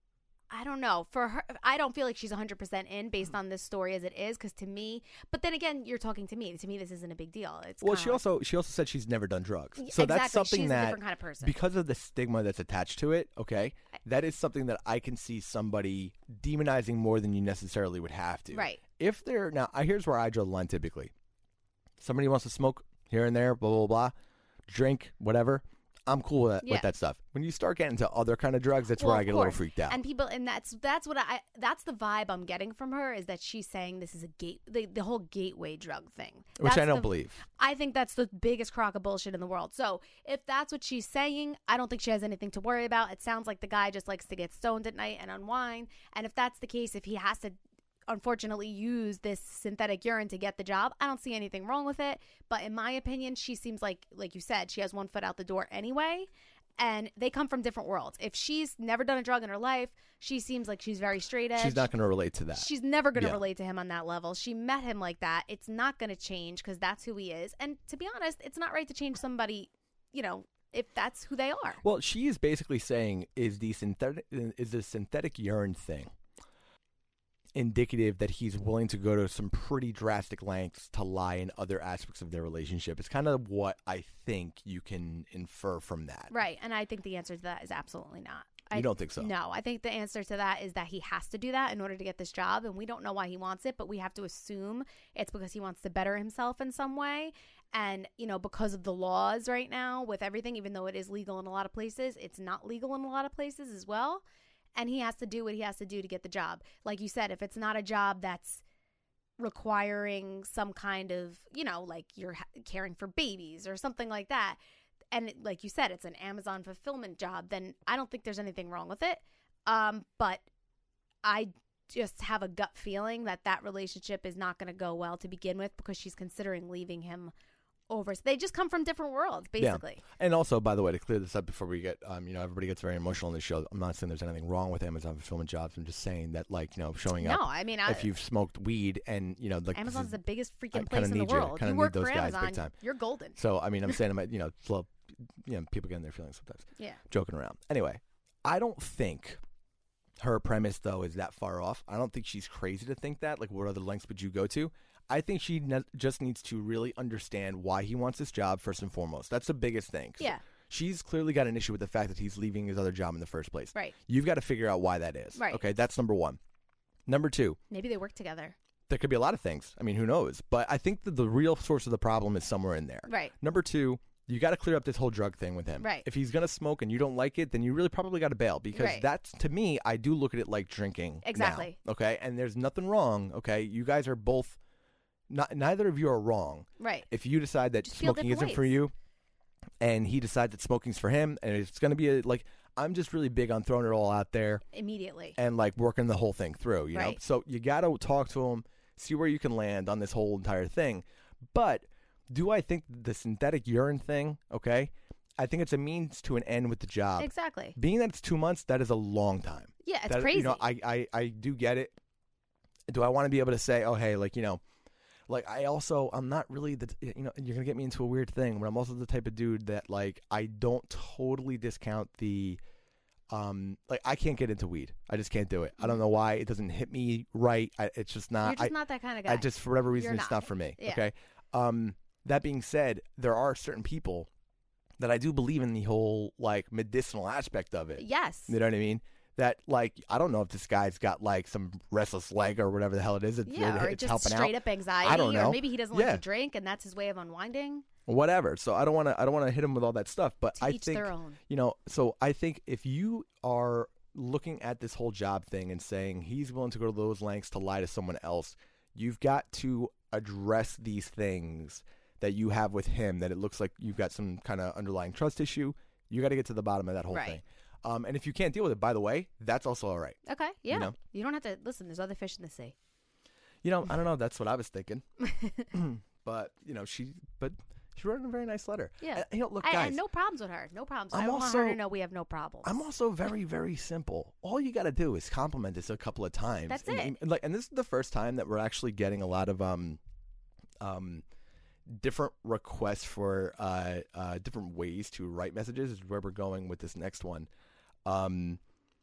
I don't know. For her, I don't feel like she's one hundred percent in based on this story as it is. Because to me, but then again, you're talking to me. To me, this isn't a big deal. It's Well, kinda she like- also she also said she's never done drugs, Y- so that's exactly. something She's a that different kind of person. because of the stigma that's attached to it. Okay, that is something that I can see somebody demonizing more than you necessarily would have to. Right. If they're now, I- here's where I draw the line. Typically, somebody wants to smoke here and there, blah blah blah, drink whatever. I'm cool with that, Yeah. with that stuff. When you start getting into other kind of drugs, that's Well, where I of get a little course. freaked out. And people, and that's that's what I that's the vibe I'm getting from her is that she's saying this is a gate the, the whole gateway drug thing, Which I That's don't the- believe. I think that's the biggest crock of bullshit in the world. So if that's what she's saying, I don't think she has anything to worry about. It sounds like the guy just likes to get stoned at night and unwind. And if that's the case, if he has to unfortunately use this synthetic urine to get the job. I don't see anything wrong with it. But in my opinion, she seems like, like you said, she has one foot out the door anyway. And they come from different worlds. If she's never done a drug in her life, she seems like she's very straight edge. She's not going to relate to that. She's never going to Yeah. relate to him on that level. She met him like that. It's not going to change because that's who he is. And to be honest, it's not right to change somebody, you know, if that's who they are. Well, she is basically saying, is the synthetic is the synthetic urine thing indicative that he's willing to go to some pretty drastic lengths to lie in other aspects of their relationship? It's kind of what I think you can infer from that. Right. And I think the answer to that is absolutely not. You I, don't think so? No, I think the answer to that is that he has to do that in order to get this job. And we don't know why he wants it, but we have to assume it's because he wants to better himself in some way. And, you know, because of the laws right now with everything, even though it is legal in a lot of places, it's not legal in a lot of places as well. And he has to do what he has to do to get the job. Like you said, if it's not a job that's requiring some kind of, you know, like you're ha- caring for babies or something like that, and it- like you said, it's an Amazon fulfillment job, then I don't think there's anything wrong with it. Um, but I just have a gut feeling that that relationship is not going to go well to begin with because she's considering leaving him over. So they just come from different worlds, basically. Yeah. And also, by the way, to clear this up before we get, um, you know, everybody gets very emotional in this show. I'm not saying there's anything wrong with Amazon fulfillment jobs. I'm just saying that, like, you know, showing up. No, I mean, I, if you've smoked weed and, you know, like Amazon's this the is, biggest I freaking kinda place in the need you. I world. kinda You need work those for guys big Amazon, time. you're golden. So, I mean, I'm saying, you know, well, you know, people get in their feelings sometimes. Yeah. Joking around. Anyway, I don't think her premise, though, is that far off. I don't think she's crazy to think that. Like, what other lengths would you go to? I think she ne- just needs to really understand why he wants this job first and foremost. That's the biggest thing. Yeah. She's clearly got an issue with the fact that he's leaving his other job in the first place. Right. You've got to figure out why that is. Right. Okay, that's number one. Number two, Maybe they work together. there could be a lot of things. I mean, who knows? But I think that the real source of the problem is somewhere in there. Right. Number two, you got to clear up this whole drug thing with him. Right. If he's going to smoke and you don't like it, then you really probably got to bail because Right. that's, to me, I do look at it like drinking. now, Exactly. okay? And there's nothing wrong, okay? You guys are both, not, neither of you are wrong. Right. If you decide that Just feel smoking different isn't for ways. you and he decides that smoking's for him and it's going to be a, like, I'm just really big on throwing it all out there Immediately. and like working the whole thing through, you know? Right. So you got to talk to him, see where you can land on this whole entire thing. But do I think the synthetic urine thing, okay? I think it's a means to an end with the job. Exactly. Being that it's two months, that is a long time. Yeah, it's That- crazy. You know, I, I, I do get it. Do I want to be able to say, oh, hey, like, you know, like I also, I'm not really the, you know, you're going to get me into a weird thing, but I'm also the type of dude that, like, I don't totally discount the, um, like, I can't get into weed. I just can't do it. I don't know why. It doesn't hit me right. I, it's just not. You're just I, not that kind of guy. I just, for whatever reason, You're it's not. not for me. Yeah. Okay. Um, that being said, there are certain people that I do believe in the whole, like, medicinal aspect of it. Yes. You know what I mean? That, like, I don't know if this guy's got, like, some restless leg or whatever the hell it is. It's, Yeah, or it's just helping straight out. up anxiety. I don't know. Or maybe he doesn't Yeah. like to drink and that's his way of unwinding. Whatever. So I don't want to. I don't want to hit him with all that stuff. But To I each think their own. you know. So I think if you are looking at this whole job thing and saying he's willing to go to those lengths to lie to someone else, you've got to address these things that you have with him. That it looks like you've got some kind of underlying trust issue. You got to get to the bottom of that whole Right. thing. Um, and if you can't deal with it, by the way, that's also all right. Okay. Yeah. You, know? don't have to listen. There's other fish in the sea. You know, I don't know. That's what I was thinking. But you know, she. But she wrote a very nice letter. Yeah. Uh, you know, look, I, I guys. had no problems with her. No problems. I'm I want also- her to know we have no problems. I'm also very, very simple. All you got to do is compliment us a couple of times. That's and, it. And, like, and this is the first time that we're actually getting a lot of um, um, different requests for uh, uh, different ways to write messages. Is where we're going with this next one. Um,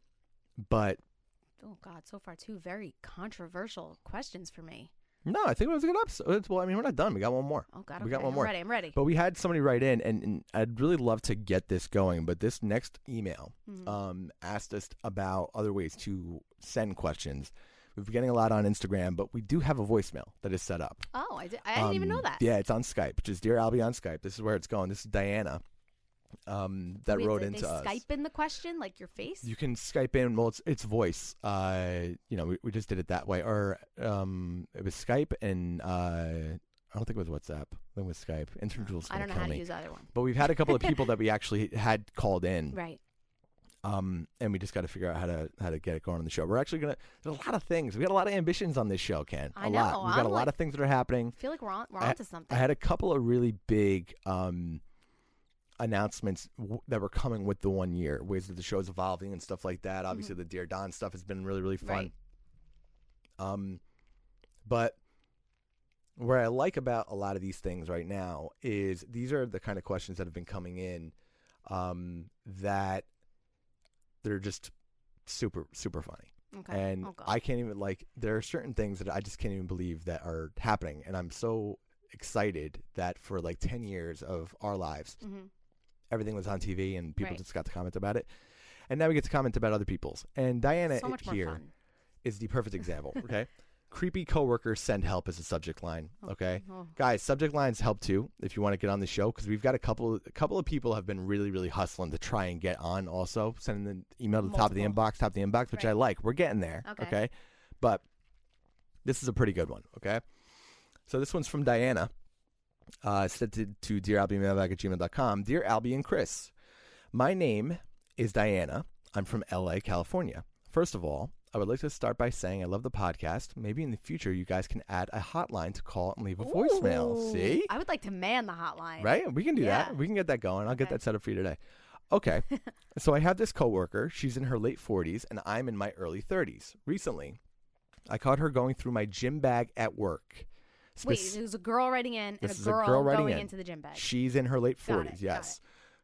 but Oh God, so far two very controversial questions for me. no, I think it was a good episode. It's- Well, I mean, we're not done. We got one more. Oh God, we okay. got one I'm more. ready. I'm ready. But we had somebody write in, and, and I'd really love to get this going. But this next email Mhm. um, asked us about other ways to send questions. We've been getting a lot on Instagram, but we do have a voicemail that is set up. Oh, I, did, I didn't even know Um, that. Yeah, it's on Skype, which is Dear Albie on Skype. This is where it's going. This is Diana um, that Wait, wrote did into they us. Skype in the question, like your face? You can Skype in. Well, it's, it's voice. Uh, you know, we, we just did it that way. Or um, it was Skype, and uh, I don't think it was WhatsApp. I think it was Skype. Intern Jules I don't know kill how to me. use either one. But we've had a couple of people that we actually had called in. Right. Um, and we just got to figure out how to how to get it going on the show. We're actually gonna. There's a lot of things. We got a lot of ambitions on this show, Ken. I a know, lot. We've got I'm a lot like- of things that are happening. I feel like we're on, we're I- onto something. I had a couple of really big um, announcements w- that were coming with the one year, ways that the show's evolving and stuff like that. Obviously, the Dear Don stuff has been really, really fun. Right. Um, but what I like about a lot of these things right now is these are the kind of questions that have been coming in um, that they're just super, super funny. Okay. And Oh, God. I can't even, like, there are certain things that I just can't even believe that are happening. And I'm so excited that for like ten years of our lives, Mhm. everything was on T V and people Right. just got to comment about it. And now we get to comment about other people's. And Diana So much more here fun. is the perfect example, okay? Creepy coworkers send help as a subject line, okay? Oh. Guys, subject lines help too if you want to get on the show because we've got a couple a couple of people have been really, really hustling to try and get on also, sending the email to the top of the Multiple. inbox, top of the inbox, which I Right. like. We're getting there, Okay. okay? But this is a pretty good one, okay? So this one's from Diana. Uh, sent to, to dear albie mailbag at gmail dot com. Dear Albie and Chris, my name is Diana. I'm from L A, California. First of all, I would like to start by saying I love the podcast. Maybe in the future you guys can add a hotline to call and leave a voicemail. Ooh. See? I would like to man the hotline. Right? We can do Yeah. that. We can get that going. I'll get Okay. that set up for you today. Okay. So I have this coworker. She's in her late forties, and I'm in my early thirties. Recently, I caught her going through my gym bag at work. Wait, Spec- there's a girl writing in and This a is a girl, girl writing going in. into the gym bag. She's in her late Got it, forties, got yes.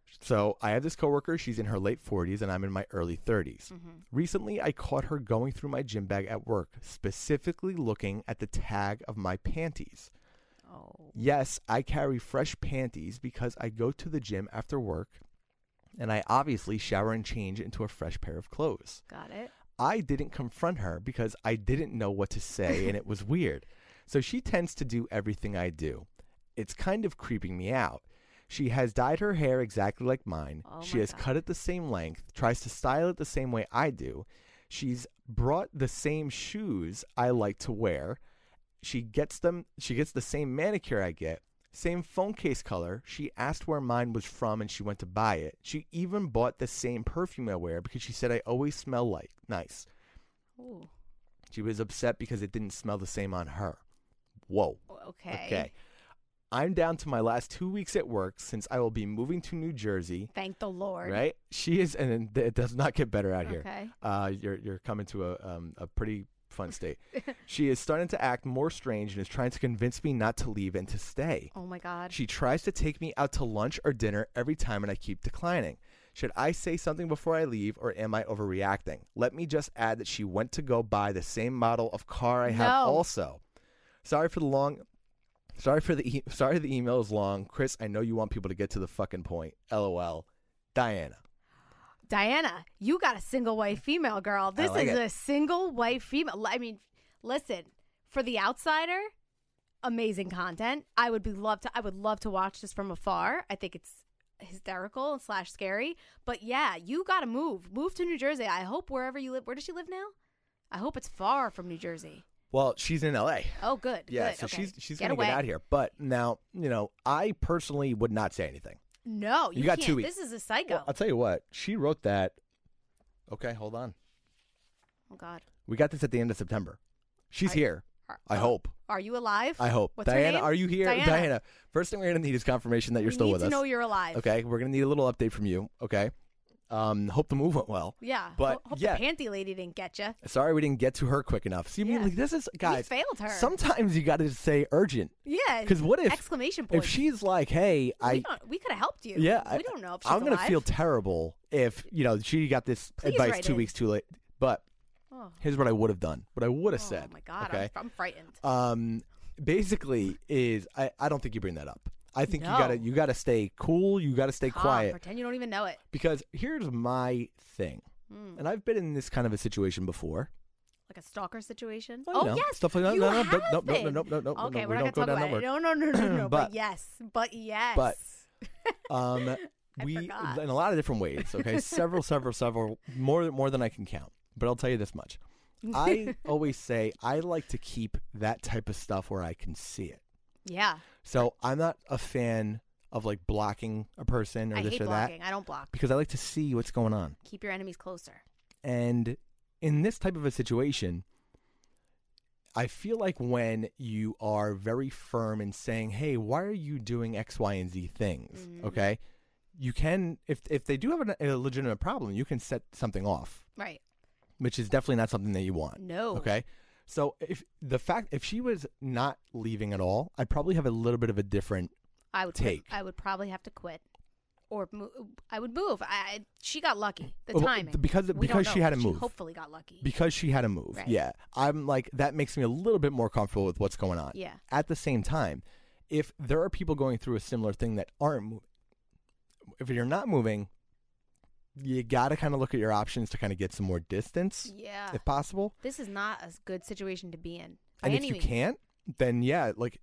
So I have this coworker. She's in her late forties, and I'm in my early thirties. Mm-hmm. Recently, I caught her going through my gym bag at work, specifically looking at the tag of my panties. Oh. Yes, I carry fresh panties because I go to the gym after work, and I obviously shower and change into a fresh pair of clothes. Got it. I didn't confront her because I didn't know what to say, and it was weird. So she tends to do everything I do. It's kind of creeping me out. She has dyed her hair exactly like mine. Oh she my has God. cut it the same length, tries to style it the same way I do. She's brought the same shoes I like to wear. She gets them she gets the same manicure I get, same phone case color. She asked where mine was from and she went to buy it. She even bought the same perfume I wear because she said I always smell like nice. Ooh. She was upset because it didn't smell the same on her. Whoa. Okay. Okay. I'm down to my last two weeks at work since I will be moving to New Jersey. Thank the Lord. Right? She is, and it does not get better out here. Okay. Uh, you're you're coming to a um, a pretty fun state. She is starting to act more strange and is trying to convince me not to leave and to stay. Oh my God. She tries to take me out to lunch or dinner every time, and I keep declining. Should I say something before I leave, or am I overreacting? Let me just add that she went to go buy the same model of car I have No. also. Sorry for the long. Sorry for the e- sorry the email is long, Chris. I know you want people to get to the fucking point. LOL, Diana. Diana, you got a single white female, girl. This like is it. a single white female. I mean, listen, for the outsider, amazing content. I would be love to I would love to watch this from afar. I think it's hysterical slash scary. But yeah, you gotta move. Move to New Jersey. I hope wherever you live. Where does she live now? I hope it's far from New Jersey. Well, she's in L A. Oh, good. Yeah, good. so okay. she's she's Get gonna away. get out here. But now, you know, I personally would not say anything. No, you, You got can't. two weeks. This is a psycho. Well, I'll tell you what. She wrote that. Okay, hold on. oh God. We got this at the end of September. She's Are- here. Are, I oh, hope. Are you alive? I hope. What's her Diana, name? are you here? Diana. First thing we're gonna need is confirmation that you're we still need with to us. know you're alive. Okay, we're gonna need a little update from you. Okay. Um, hope the move went well. Yeah. But, Ho- hope yeah. the panty lady didn't get you. Sorry we didn't get to her quick enough. See, I mean, Yeah. like this is guys. We failed her. Sometimes you got to say urgent. Yeah. Because what if exclamation point? if she's like, hey, we, I don't- we could have helped you. yeah, We I, don't know if she's I'm gonna alive. feel terrible if you know she got this Please advice write two in. weeks too late. But Oh, here's what I would have done. What I would have oh said. my God. Okay. I'm, I'm frightened. Um, basically, is I, I don't think you bring that up. I think you No. gotta you gotta stay cool. You gotta stay Calm, quiet Pretend you don't even know it. because here's my thing, Mm. and I've been in this kind of a situation before. Like a stalker situation. Well, you oh know, yes, stuff like that. You No, no, have no, no, no, been. no, no, no, no, Okay, no, we're we not don't gonna go talk down about that it. No, no, no, no, no. But- but yes, but yes. but- Um, I we forgot. in a lot of different ways. Okay, several, several, several more more than I can count. But I'll tell you this much: I always say I like to keep that type of stuff where I can see it. yeah. So I'm not a fan of like blocking a person or I this hate or blocking. that I don't block. because I like to see what's going on. Keep your enemies closer. And in this type of a situation, I feel like when you are very firm in saying, hey, why are you doing X, Y, and Z things? Mm-hmm. Okay. You can, if if they do have a, a legitimate problem, you can set something off, Right. which is definitely not something that you want. No. Okay. So if the fact, if she was not leaving at all, I'd probably have a little bit of a different I would take. Quit. I would probably have to quit, or mo- I would move. I she got lucky. The Well, timing because- We don't because she know, had to but move. hopefully got lucky. because she had to move. Right. Yeah. I'm like, that makes me a little bit more comfortable with what's going on. Yeah. At the same time, if there are people going through a similar thing that aren't moving, if you're not moving, you got to kind of look at your options to kind of get some more distance, Yeah. if possible. This is not a good situation to be in. By And if any you means. can't, then yeah, like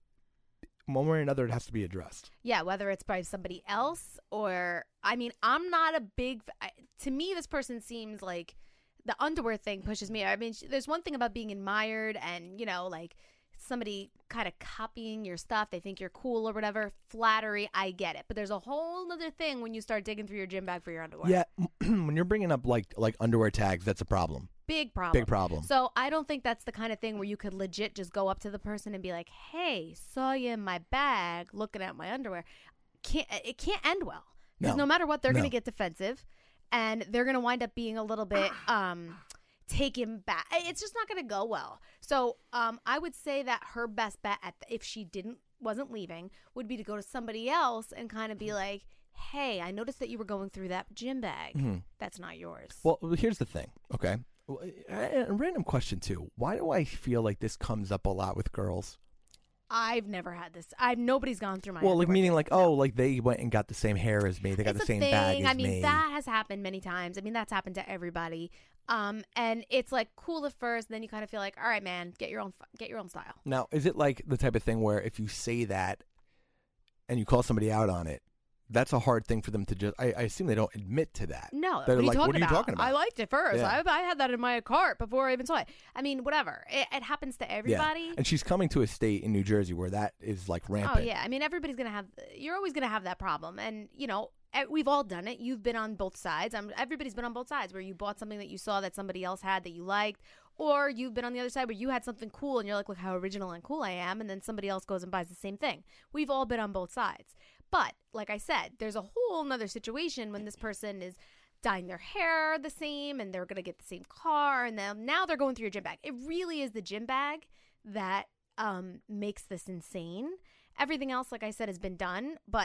one way or another, it has to be addressed. Yeah, whether it's by somebody else or, I mean, I'm not a big, I, to me, this person seems like the underwear thing pushes me. I mean, sh- there's one thing about being admired and, you know, like somebody kind of copying your stuff. They think you're cool or whatever. Flattery, I get it. But there's a whole other thing when you start digging through your gym bag for your underwear. Yeah. When you're bringing up like like underwear tags, that's a problem. Big problem. Big problem. So I don't think that's the kind of thing where you could legit just go up to the person and be like, "Hey, saw you in my bag, looking at my underwear." Can't it can't end well because No. no. matter what, they're No. going to get defensive, and they're going to wind up being a little bit um taken back. It's just not going to go well. So um, I would say that her best bet at the, if she didn't wasn't leaving would be to go to somebody else and kind of be like, "Hey, I noticed that you were going through that gym bag. Mm-hmm. That's not yours." Well, here's the thing, okay? Well, A a random question, too. Why do I feel like this comes up a lot with girls? I've never had this. I've nobody's gone through my. Well, like underwear meaning thing. like, No. oh, like they went and got the same hair as me. They got It's the a same thing. bag as I mean, me. that has happened many times. I mean, that's happened to everybody. Um, and it's like cool at first, and then you kind of feel like, all right, man, get your own, get your own style. Now, is it like the type of thing where if you say that and you call somebody out on it, that's a hard thing for them to just, I, I assume they don't admit to that. No, They're what are you like, talking what are you about? talking about? I liked it first. Yeah. I, I had that in my cart before I even saw it. I mean, whatever. It, it happens to everybody. Yeah. And she's coming to a state in New Jersey where that is like rampant. Oh yeah, I mean everybody's gonna have. You're always gonna have that problem, and you know e- we've all done it. You've been on both sides. I'm, everybody's been on both sides where you bought something that you saw that somebody else had that you liked, or you've been on the other side where you had something cool and you're like, look how original and cool I am, and then somebody else goes and buys the same thing. We've all been on both sides. But like I said, there's a whole nother situation when this person is dyeing their hair the same and they're gonna get the same car, and then now they're going through your gym bag. It really is the gym bag that um makes this insane. Everything else, like I said, has been done, but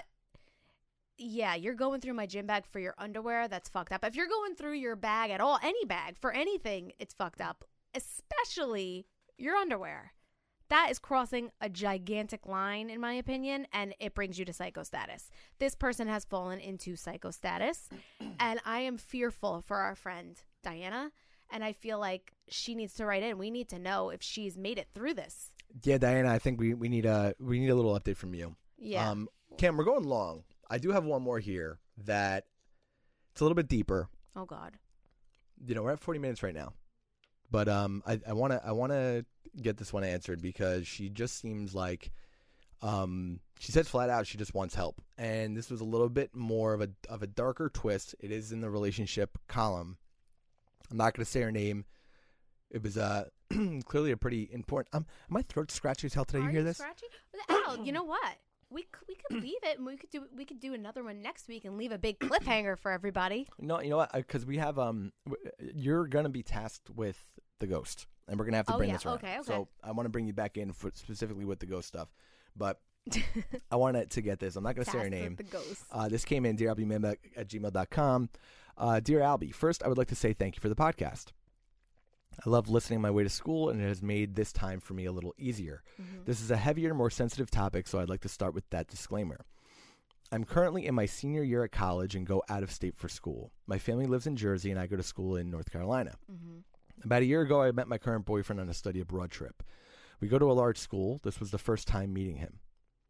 yeah, you're going through my gym bag for your underwear, that's fucked up. If you're going through your bag at all, any bag for anything, it's fucked up, especially your underwear. That is crossing a gigantic line, in my opinion, and it brings you to psycho status. This person has fallen into psycho status, and I am fearful for our friend Diana, and I feel like she needs to write in. We need to know if she's made it through this. Yeah, Diana, I think we, we need a we need a little update from you. Yeah. Um, Cam, we're going long. I do have one more here that it's a little bit deeper. Oh, God. You know, we're at forty minutes right now, but um, I I want to I want to get this one answered because she just seems like, um, she says flat out she just wants help, and this was a little bit more of a of a darker twist. It is in the relationship column. I'm not going to say her name. It was uh clearly a pretty important. Um, my throat scratchy as hell today. Are you hear you this? scratchy? Al, you know what? We c- we could leave it, and we could do we could do another one next week and leave a big cliffhanger for everybody. No, you know what? Because we have um, w- you're gonna be tasked with the ghost, and we're gonna have to Oh, bring yeah. this around. Okay, okay. So I want to bring you back in for specifically with the ghost stuff, but I wanted to get this. I'm not gonna say her Tasked with name. the ghost. Uh, this came in dear albie at gmail dot com. Uh, Dear Albie, first I would like to say thank you for the podcast. I love listening my way to school, and it has made this time for me a little easier. Mm-hmm. This is a heavier, more sensitive topic, so I'd like to start with that disclaimer. I'm currently in my senior year at college and go out of state for school. My family lives in Jersey, and I go to school in North Carolina. Mm-hmm. About a year ago, I met my current boyfriend on a study abroad trip. We go to a large school. This was the first time meeting him.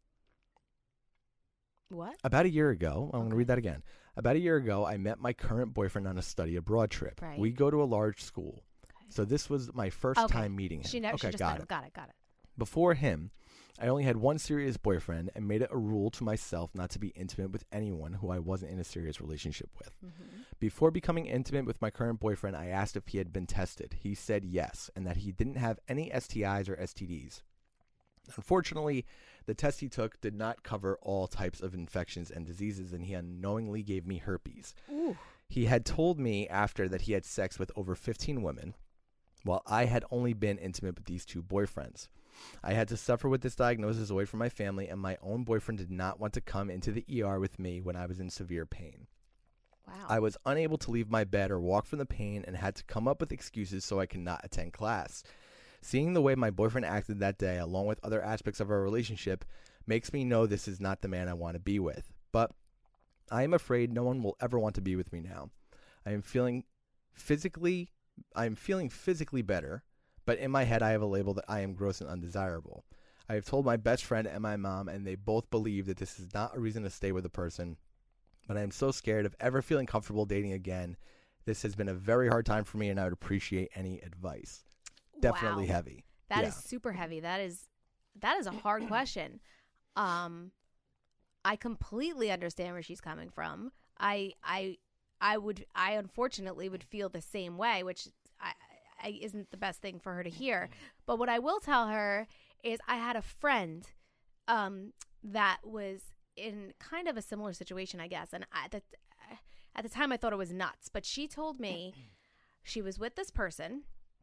What? About a year ago, I'm going to Okay. read that again. About a year ago, I met my current boyfriend on a study abroad trip. Right. We go to a large school. Okay. So this was my first Okay. time meeting him. She never. okay, she just got met him. it. Got it. Got it. Before him, I only had one serious boyfriend and made it a rule to myself not to be intimate with anyone who I wasn't in a serious relationship with. Mm-hmm. Before becoming intimate with my current boyfriend, I asked if he had been tested. He said yes, and that he didn't have any S T Is or S T Ds. Unfortunately, the test he took did not cover all types of infections and diseases, and he unknowingly gave me herpes. Ooh. He had told me after that he had sex with over fifteen women, while I had only been intimate with these two boyfriends. I had to suffer with this diagnosis away from my family, and my own boyfriend did not want to come into the E R with me when I was in severe pain. Wow. I was unable to leave my bed or walk from the pain and had to come up with excuses so I could not attend class. Seeing the way my boyfriend acted that day, along with other aspects of our relationship, makes me know this is not the man I want to be with. But I am afraid no one will ever want to be with me now. I am feeling physically, I am feeling physically better, but in my head I have a label that I am gross and undesirable. I have told my best friend and my mom, and they both believe that this is not a reason to stay with a person. But I am so scared of ever feeling comfortable dating again. This has been a very hard time for me, and I would appreciate any advice. Definitely wow. heavy. That yeah. is super heavy. That is that is a hard question. Um, I completely understand where she's coming from. I I I would I unfortunately would feel the same way, which I, I isn't the best thing for her to hear. But what I will tell her is I had a friend um, that was in kind of a similar situation, I guess. And at the, at the time I thought it was nuts. But she told me she was with this person,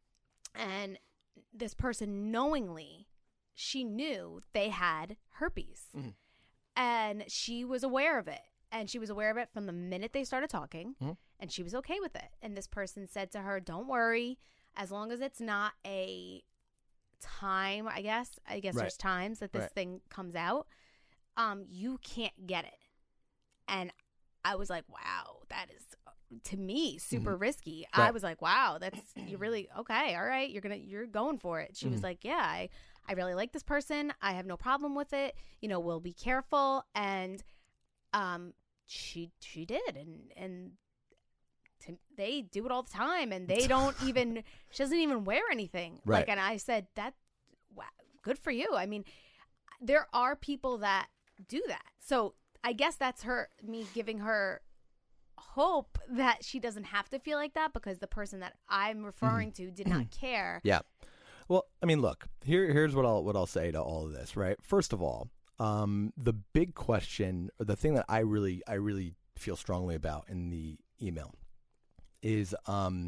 and this person knowingly, she knew they had herpes. Mm-hmm. And she was aware of it. And she was aware of it from the minute they started talking. Mm-hmm. And she was okay with it. And this person said to her, don't worry, as long as it's not a time, I guess. I guess right. there's times that this right. thing comes out. Um, you can't get it. And I was like, wow, that is, to me, super mm-hmm. risky. Right. I was like, wow, that's, you really, okay, all right, you're gonna, you're going for it. She mm-hmm. was like, yeah, I, I really like this person. I have no problem with it. You know, we'll be careful. And um, she, she did. And, and to, they do it all the time. And they don't even, she doesn't even wear anything. Right. Like, and I said, that, wow, good for you. I mean, there are people that do that. So I guess that's her, me giving her hope that she doesn't have to feel like that, because the person that I'm referring to did not care. Yeah. Well, I mean, look, here, here's what I'll, what I'll say to all of this, right? First of all, um, the big question, or the thing that I really, I really feel strongly about in the email is, um,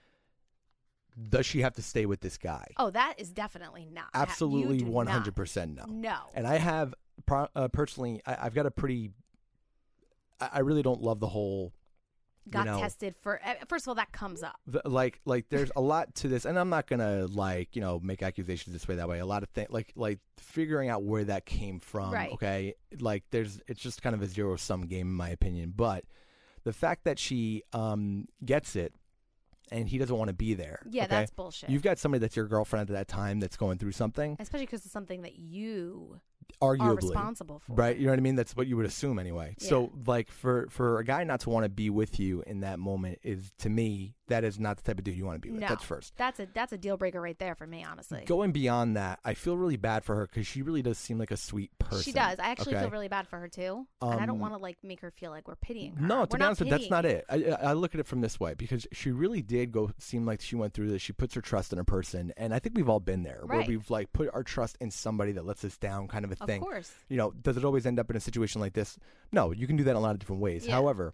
does she have to stay with this guy? Oh, that is definitely not. Absolutely one hundred percent not. no. No. And I have, uh, personally, I, I've got a pretty, I, I really don't love the whole, got you know, tested for, first of all, that comes up. The, like, like there's a lot to this, and I'm not going to, like, you know, make accusations this way, that way. A lot of things, like, like figuring out where that came from, right. okay? Like, there's, it's just kind of a zero-sum game, in my opinion. But the fact that she um, gets it, and he doesn't want to be there. Yeah, okay? that's bullshit. You've got somebody that's your girlfriend at that time that's going through something. Especially because it's something that you arguably are responsible for. Right? You know what I mean? That's what you would assume anyway. Yeah. So, like, for, for a guy not to want to be with you in that moment is, to me, that is not the type of dude you want to be with. No, that's first. That's a that's a deal breaker right there for me, honestly. Going beyond that, I feel really bad for her because she really does seem like a sweet person. She does. I actually okay? feel really bad for her too, um, and I don't want to like make her feel like we're pitying her. No, to we're be honest, that's not her. it. I, I look at it from this way, because she really did go seem like she went through this. She puts her trust in a person, and I think we've all been there, right. where we've like put our trust in somebody that lets us down, kind of a thing. Of course. You know, does it always end up in a situation like this? No, you can do that in a lot of different ways. Yeah. However,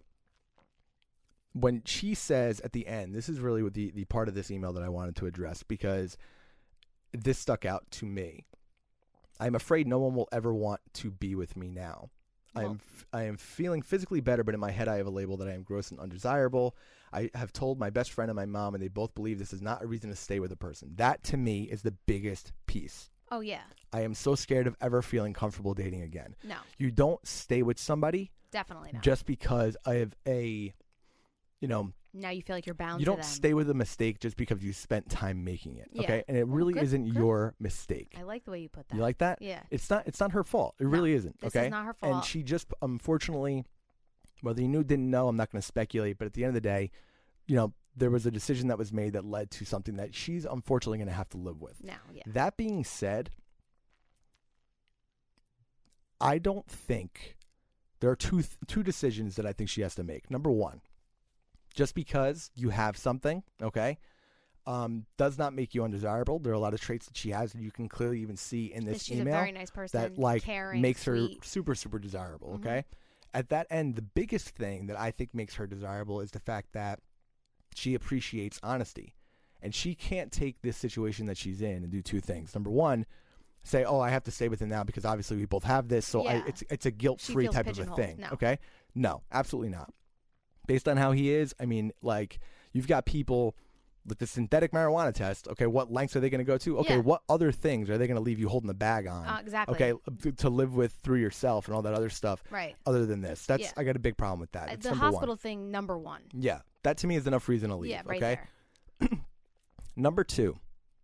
when she says at the end, this is really what the, the part of this email that I wanted to address, because this stuck out to me. I'm afraid no one will ever want to be with me now. Well, I'm I am feeling physically better, but in my head I have a label that I am gross and undesirable. I have told my best friend and my mom, and they both believe this is not a reason to stay with a person. That, to me, is the biggest piece. Oh, yeah. I am so scared of ever feeling comfortable dating again. No. You don't stay with somebody Definitely not. just because of a, you know, now you feel like you're bound you to don't them. stay with a mistake just because you spent time making it. Yeah. Okay. And it really good, isn't good. your mistake. I like the way you put that. You like that? Yeah. It's not it's not her fault. It No, really isn't. this Okay. is not her fault. And she just, unfortunately, whether you knew, didn't know, I'm not going to speculate, but at the end of the day, you know, there was a decision that was made that led to something that she's unfortunately going to have to live with. Now, yeah. That being said, I don't think there are two th- two decisions that I think she has to make. Number one, just because you have something, okay, um, does not make you undesirable. There are a lot of traits that she has that you can clearly even see in this She's email a very nice person, that like caring, makes her sweet. super super desirable. Mm-hmm. Okay, at that end, the biggest thing that I think makes her desirable is the fact that she appreciates honesty, and she can't take this situation that she's in and do two things. Number one, say, "Oh, I have to stay with him now because obviously we both have this, so Yeah. I, it's it's a guilt-free feels type of a pigeonholed. thing." No. Okay, no, absolutely not. Based on how he is, I mean, like you've got people with the synthetic marijuana test. Okay, what lengths are they going to go to? Okay, Yeah. what other things are they going to leave you holding the bag on? Uh, exactly. Okay, to, to live with through yourself and all that other stuff. Right. Other than this, that's Yeah. I got a big problem with that. Uh, It's the number hospital one. thing, number one. Yeah, that to me is enough reason to leave. Yeah, right okay. there. Number two,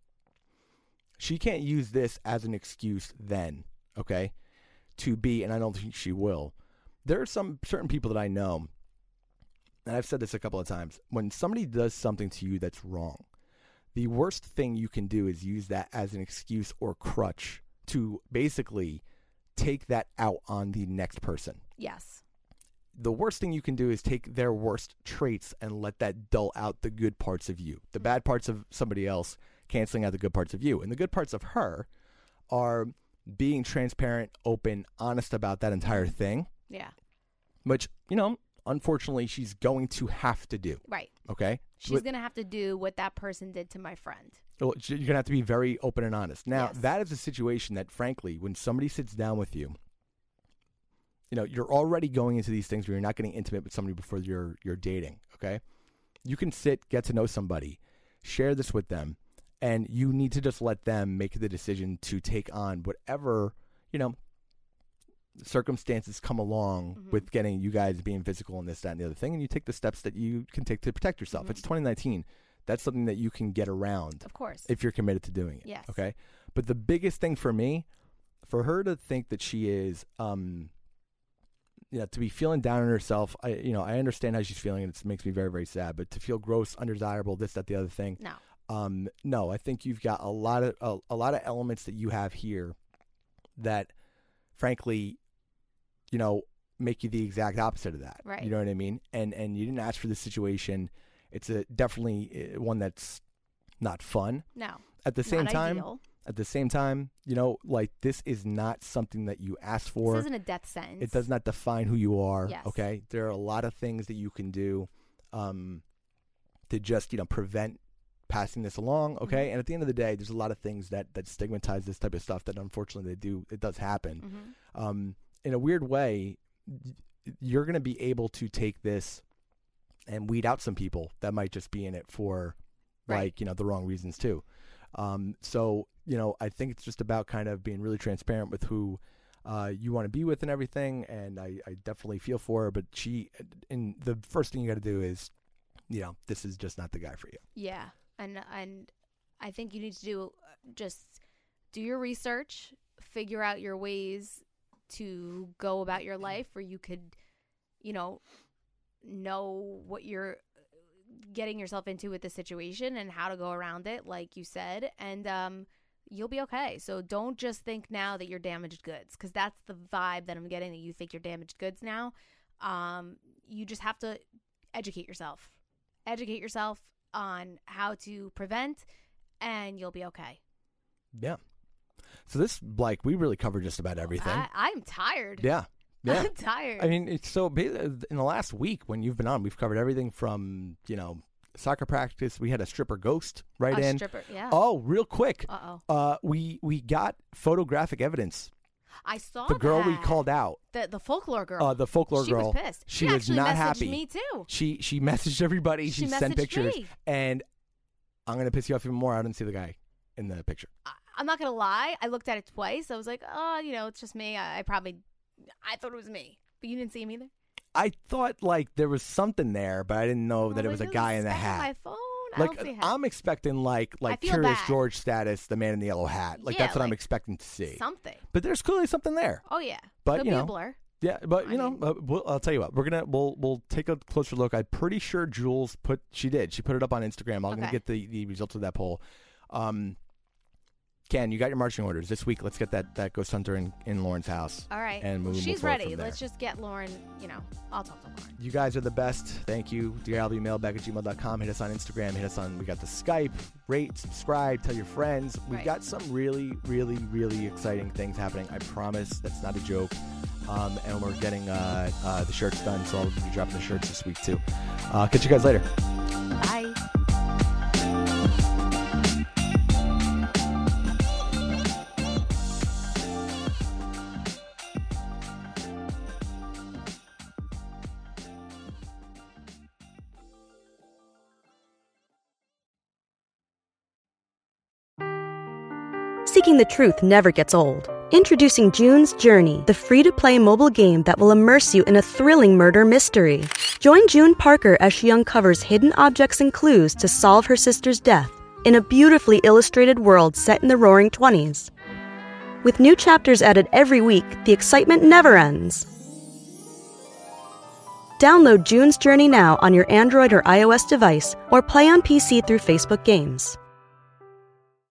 she can't use this as an excuse then, okay, to be, and I don't think she will. There are some certain people that I know, and I've said this a couple of times, when somebody does something to you that's wrong, the worst thing you can do is use that as an excuse or crutch to basically take that out on the next person. Yes. The worst thing you can do is take their worst traits and let that dull out the good parts of you. The bad parts of somebody else canceling out the good parts of you. And the good parts of her are being transparent, open, honest about that entire thing, Yeah. which, you know, unfortunately she's going to have to do. Right. Okay? She's But- going to have to do what that person did to my friend. Well, you're going to have to be very open and honest. Now, Yes. that is a situation that, frankly, when somebody sits down with you, you know, you're already going into these things where you're not getting intimate with somebody before you're you're dating, okay? You can sit, get to know somebody, share this with them, and you need to just let them make the decision to take on whatever, you know, circumstances come along Mhm. with getting you guys being physical and this, that, and the other thing, and you take the steps that you can take to protect yourself. Mhm. It's twenty nineteen. That's something that you can get around Of course. if you're committed to doing it. Yes. Okay. But the biggest thing for me, for her to think that she is, um, you know, to be feeling down on herself, I, you know, I understand how she's feeling, and it makes me very, very sad. But to feel gross, undesirable, this, that, the other thing, no. um, no, I think you've got a lot of a, a lot of elements that you have here that, frankly, you know, make you the exact opposite of that. Right. You know what I mean? And and you didn't ask for this situation. It's a definitely uh, one that's not fun. No. At the same Not time, ideal. at the same time, you know, like this is not something that you asked for. This isn't a death sentence. It does not define who you are. Yes. Okay. There are a lot of things that you can do um, to just, you know, prevent passing this along. Okay. Mhm. And at the end of the day, there's a lot of things that, that stigmatize this type of stuff that unfortunately they do. It does happen. Mhm. Um, in a weird way, y- you're going to be able to take this and weed out some people that might just be in it for Right. like, you know, the wrong reasons too. Um, so, you know, I think it's just about kind of being really transparent with who uh, you want to be with and everything. And I, I definitely feel for her, but she, and the first thing you got to do is, you know, this is just not the guy for you. Yeah. And and I think you need to do uh, just do your research, figure out your ways to go about your life where you could, you know, know what you're getting yourself into with the situation and how to go around it, like you said, and um, you'll be okay. So don't just think now that you're damaged goods, because that's the vibe that I'm getting, that you think you're damaged goods now. Um, you just have to educate yourself. Educate yourself on how to prevent, and you'll be okay. Yeah. So this, like, we really covered just about everything. I, I'm tired. yeah. Yeah. I'm tired. I mean, it's so ba- in the last week when you've been on, we've covered everything from, you know, soccer practice. We had a stripper ghost right a in. stripper, yeah. Oh, real quick. Uh-oh. Uh, we we got photographic evidence. I saw The girl we that. called out, The, the folklore girl. uh, the folklore she girl, was pissed. she She was actually not messaged happy. me too. She she messaged everybody. She, She sent messaged pictures, me. and I'm gonna piss you off even more. I didn't see the guy in the picture. I, I'm not gonna lie. I looked at it twice. I was like, oh, you know, it's just me. I, I probably, I thought it was me, but you didn't see him either. I thought like there was something there, but I didn't know I that it was was a like, guy in the "There's spam on hat. My phone. I Like don't see a hat. I'm expecting like like feel Curious bad. George status, the man in the yellow hat. Like Yeah, that's what I'm like, expecting to see. Something. But there's clearly something there. Oh yeah. But, Could you be know, a blur. Yeah, but you I know, mean- uh, we'll, I'll tell you what. We're gonna we'll we'll take a closer look. I'm pretty sure Jules put she did. She put it up on Instagram. I'm gonna Okay. get the, the results of that poll. Um, Ken, you got your marching orders this week. Let's get that, that ghost hunter in, in Lauren's house. All right. And move, well, she's move forward ready. from there. Let's just get Lauren, you know, I'll talk to Lauren. You guys are the best. Thank you. Dear Albie, mailbag at gmail dot com. Hit us on Instagram. Hit us on, we got the Skype. Rate, subscribe, tell your friends. We've Right. got some really, really, really exciting things happening. I promise that's not a joke. Um, and we're getting uh, uh, the shirts done, so I'll be dropping the shirts this week too. Uh, catch you guys later. Bye. Seeking the truth never gets old. Introducing June's Journey, the free-to-play mobile game that will immerse you in a thrilling murder mystery. Join June Parker as she uncovers hidden objects and clues to solve her sister's death in a beautifully illustrated world set in the Roaring Twenties. With new chapters added every week, the excitement never ends. Download June's Journey now on your Android or iOS device, or play on P C through Facebook Games.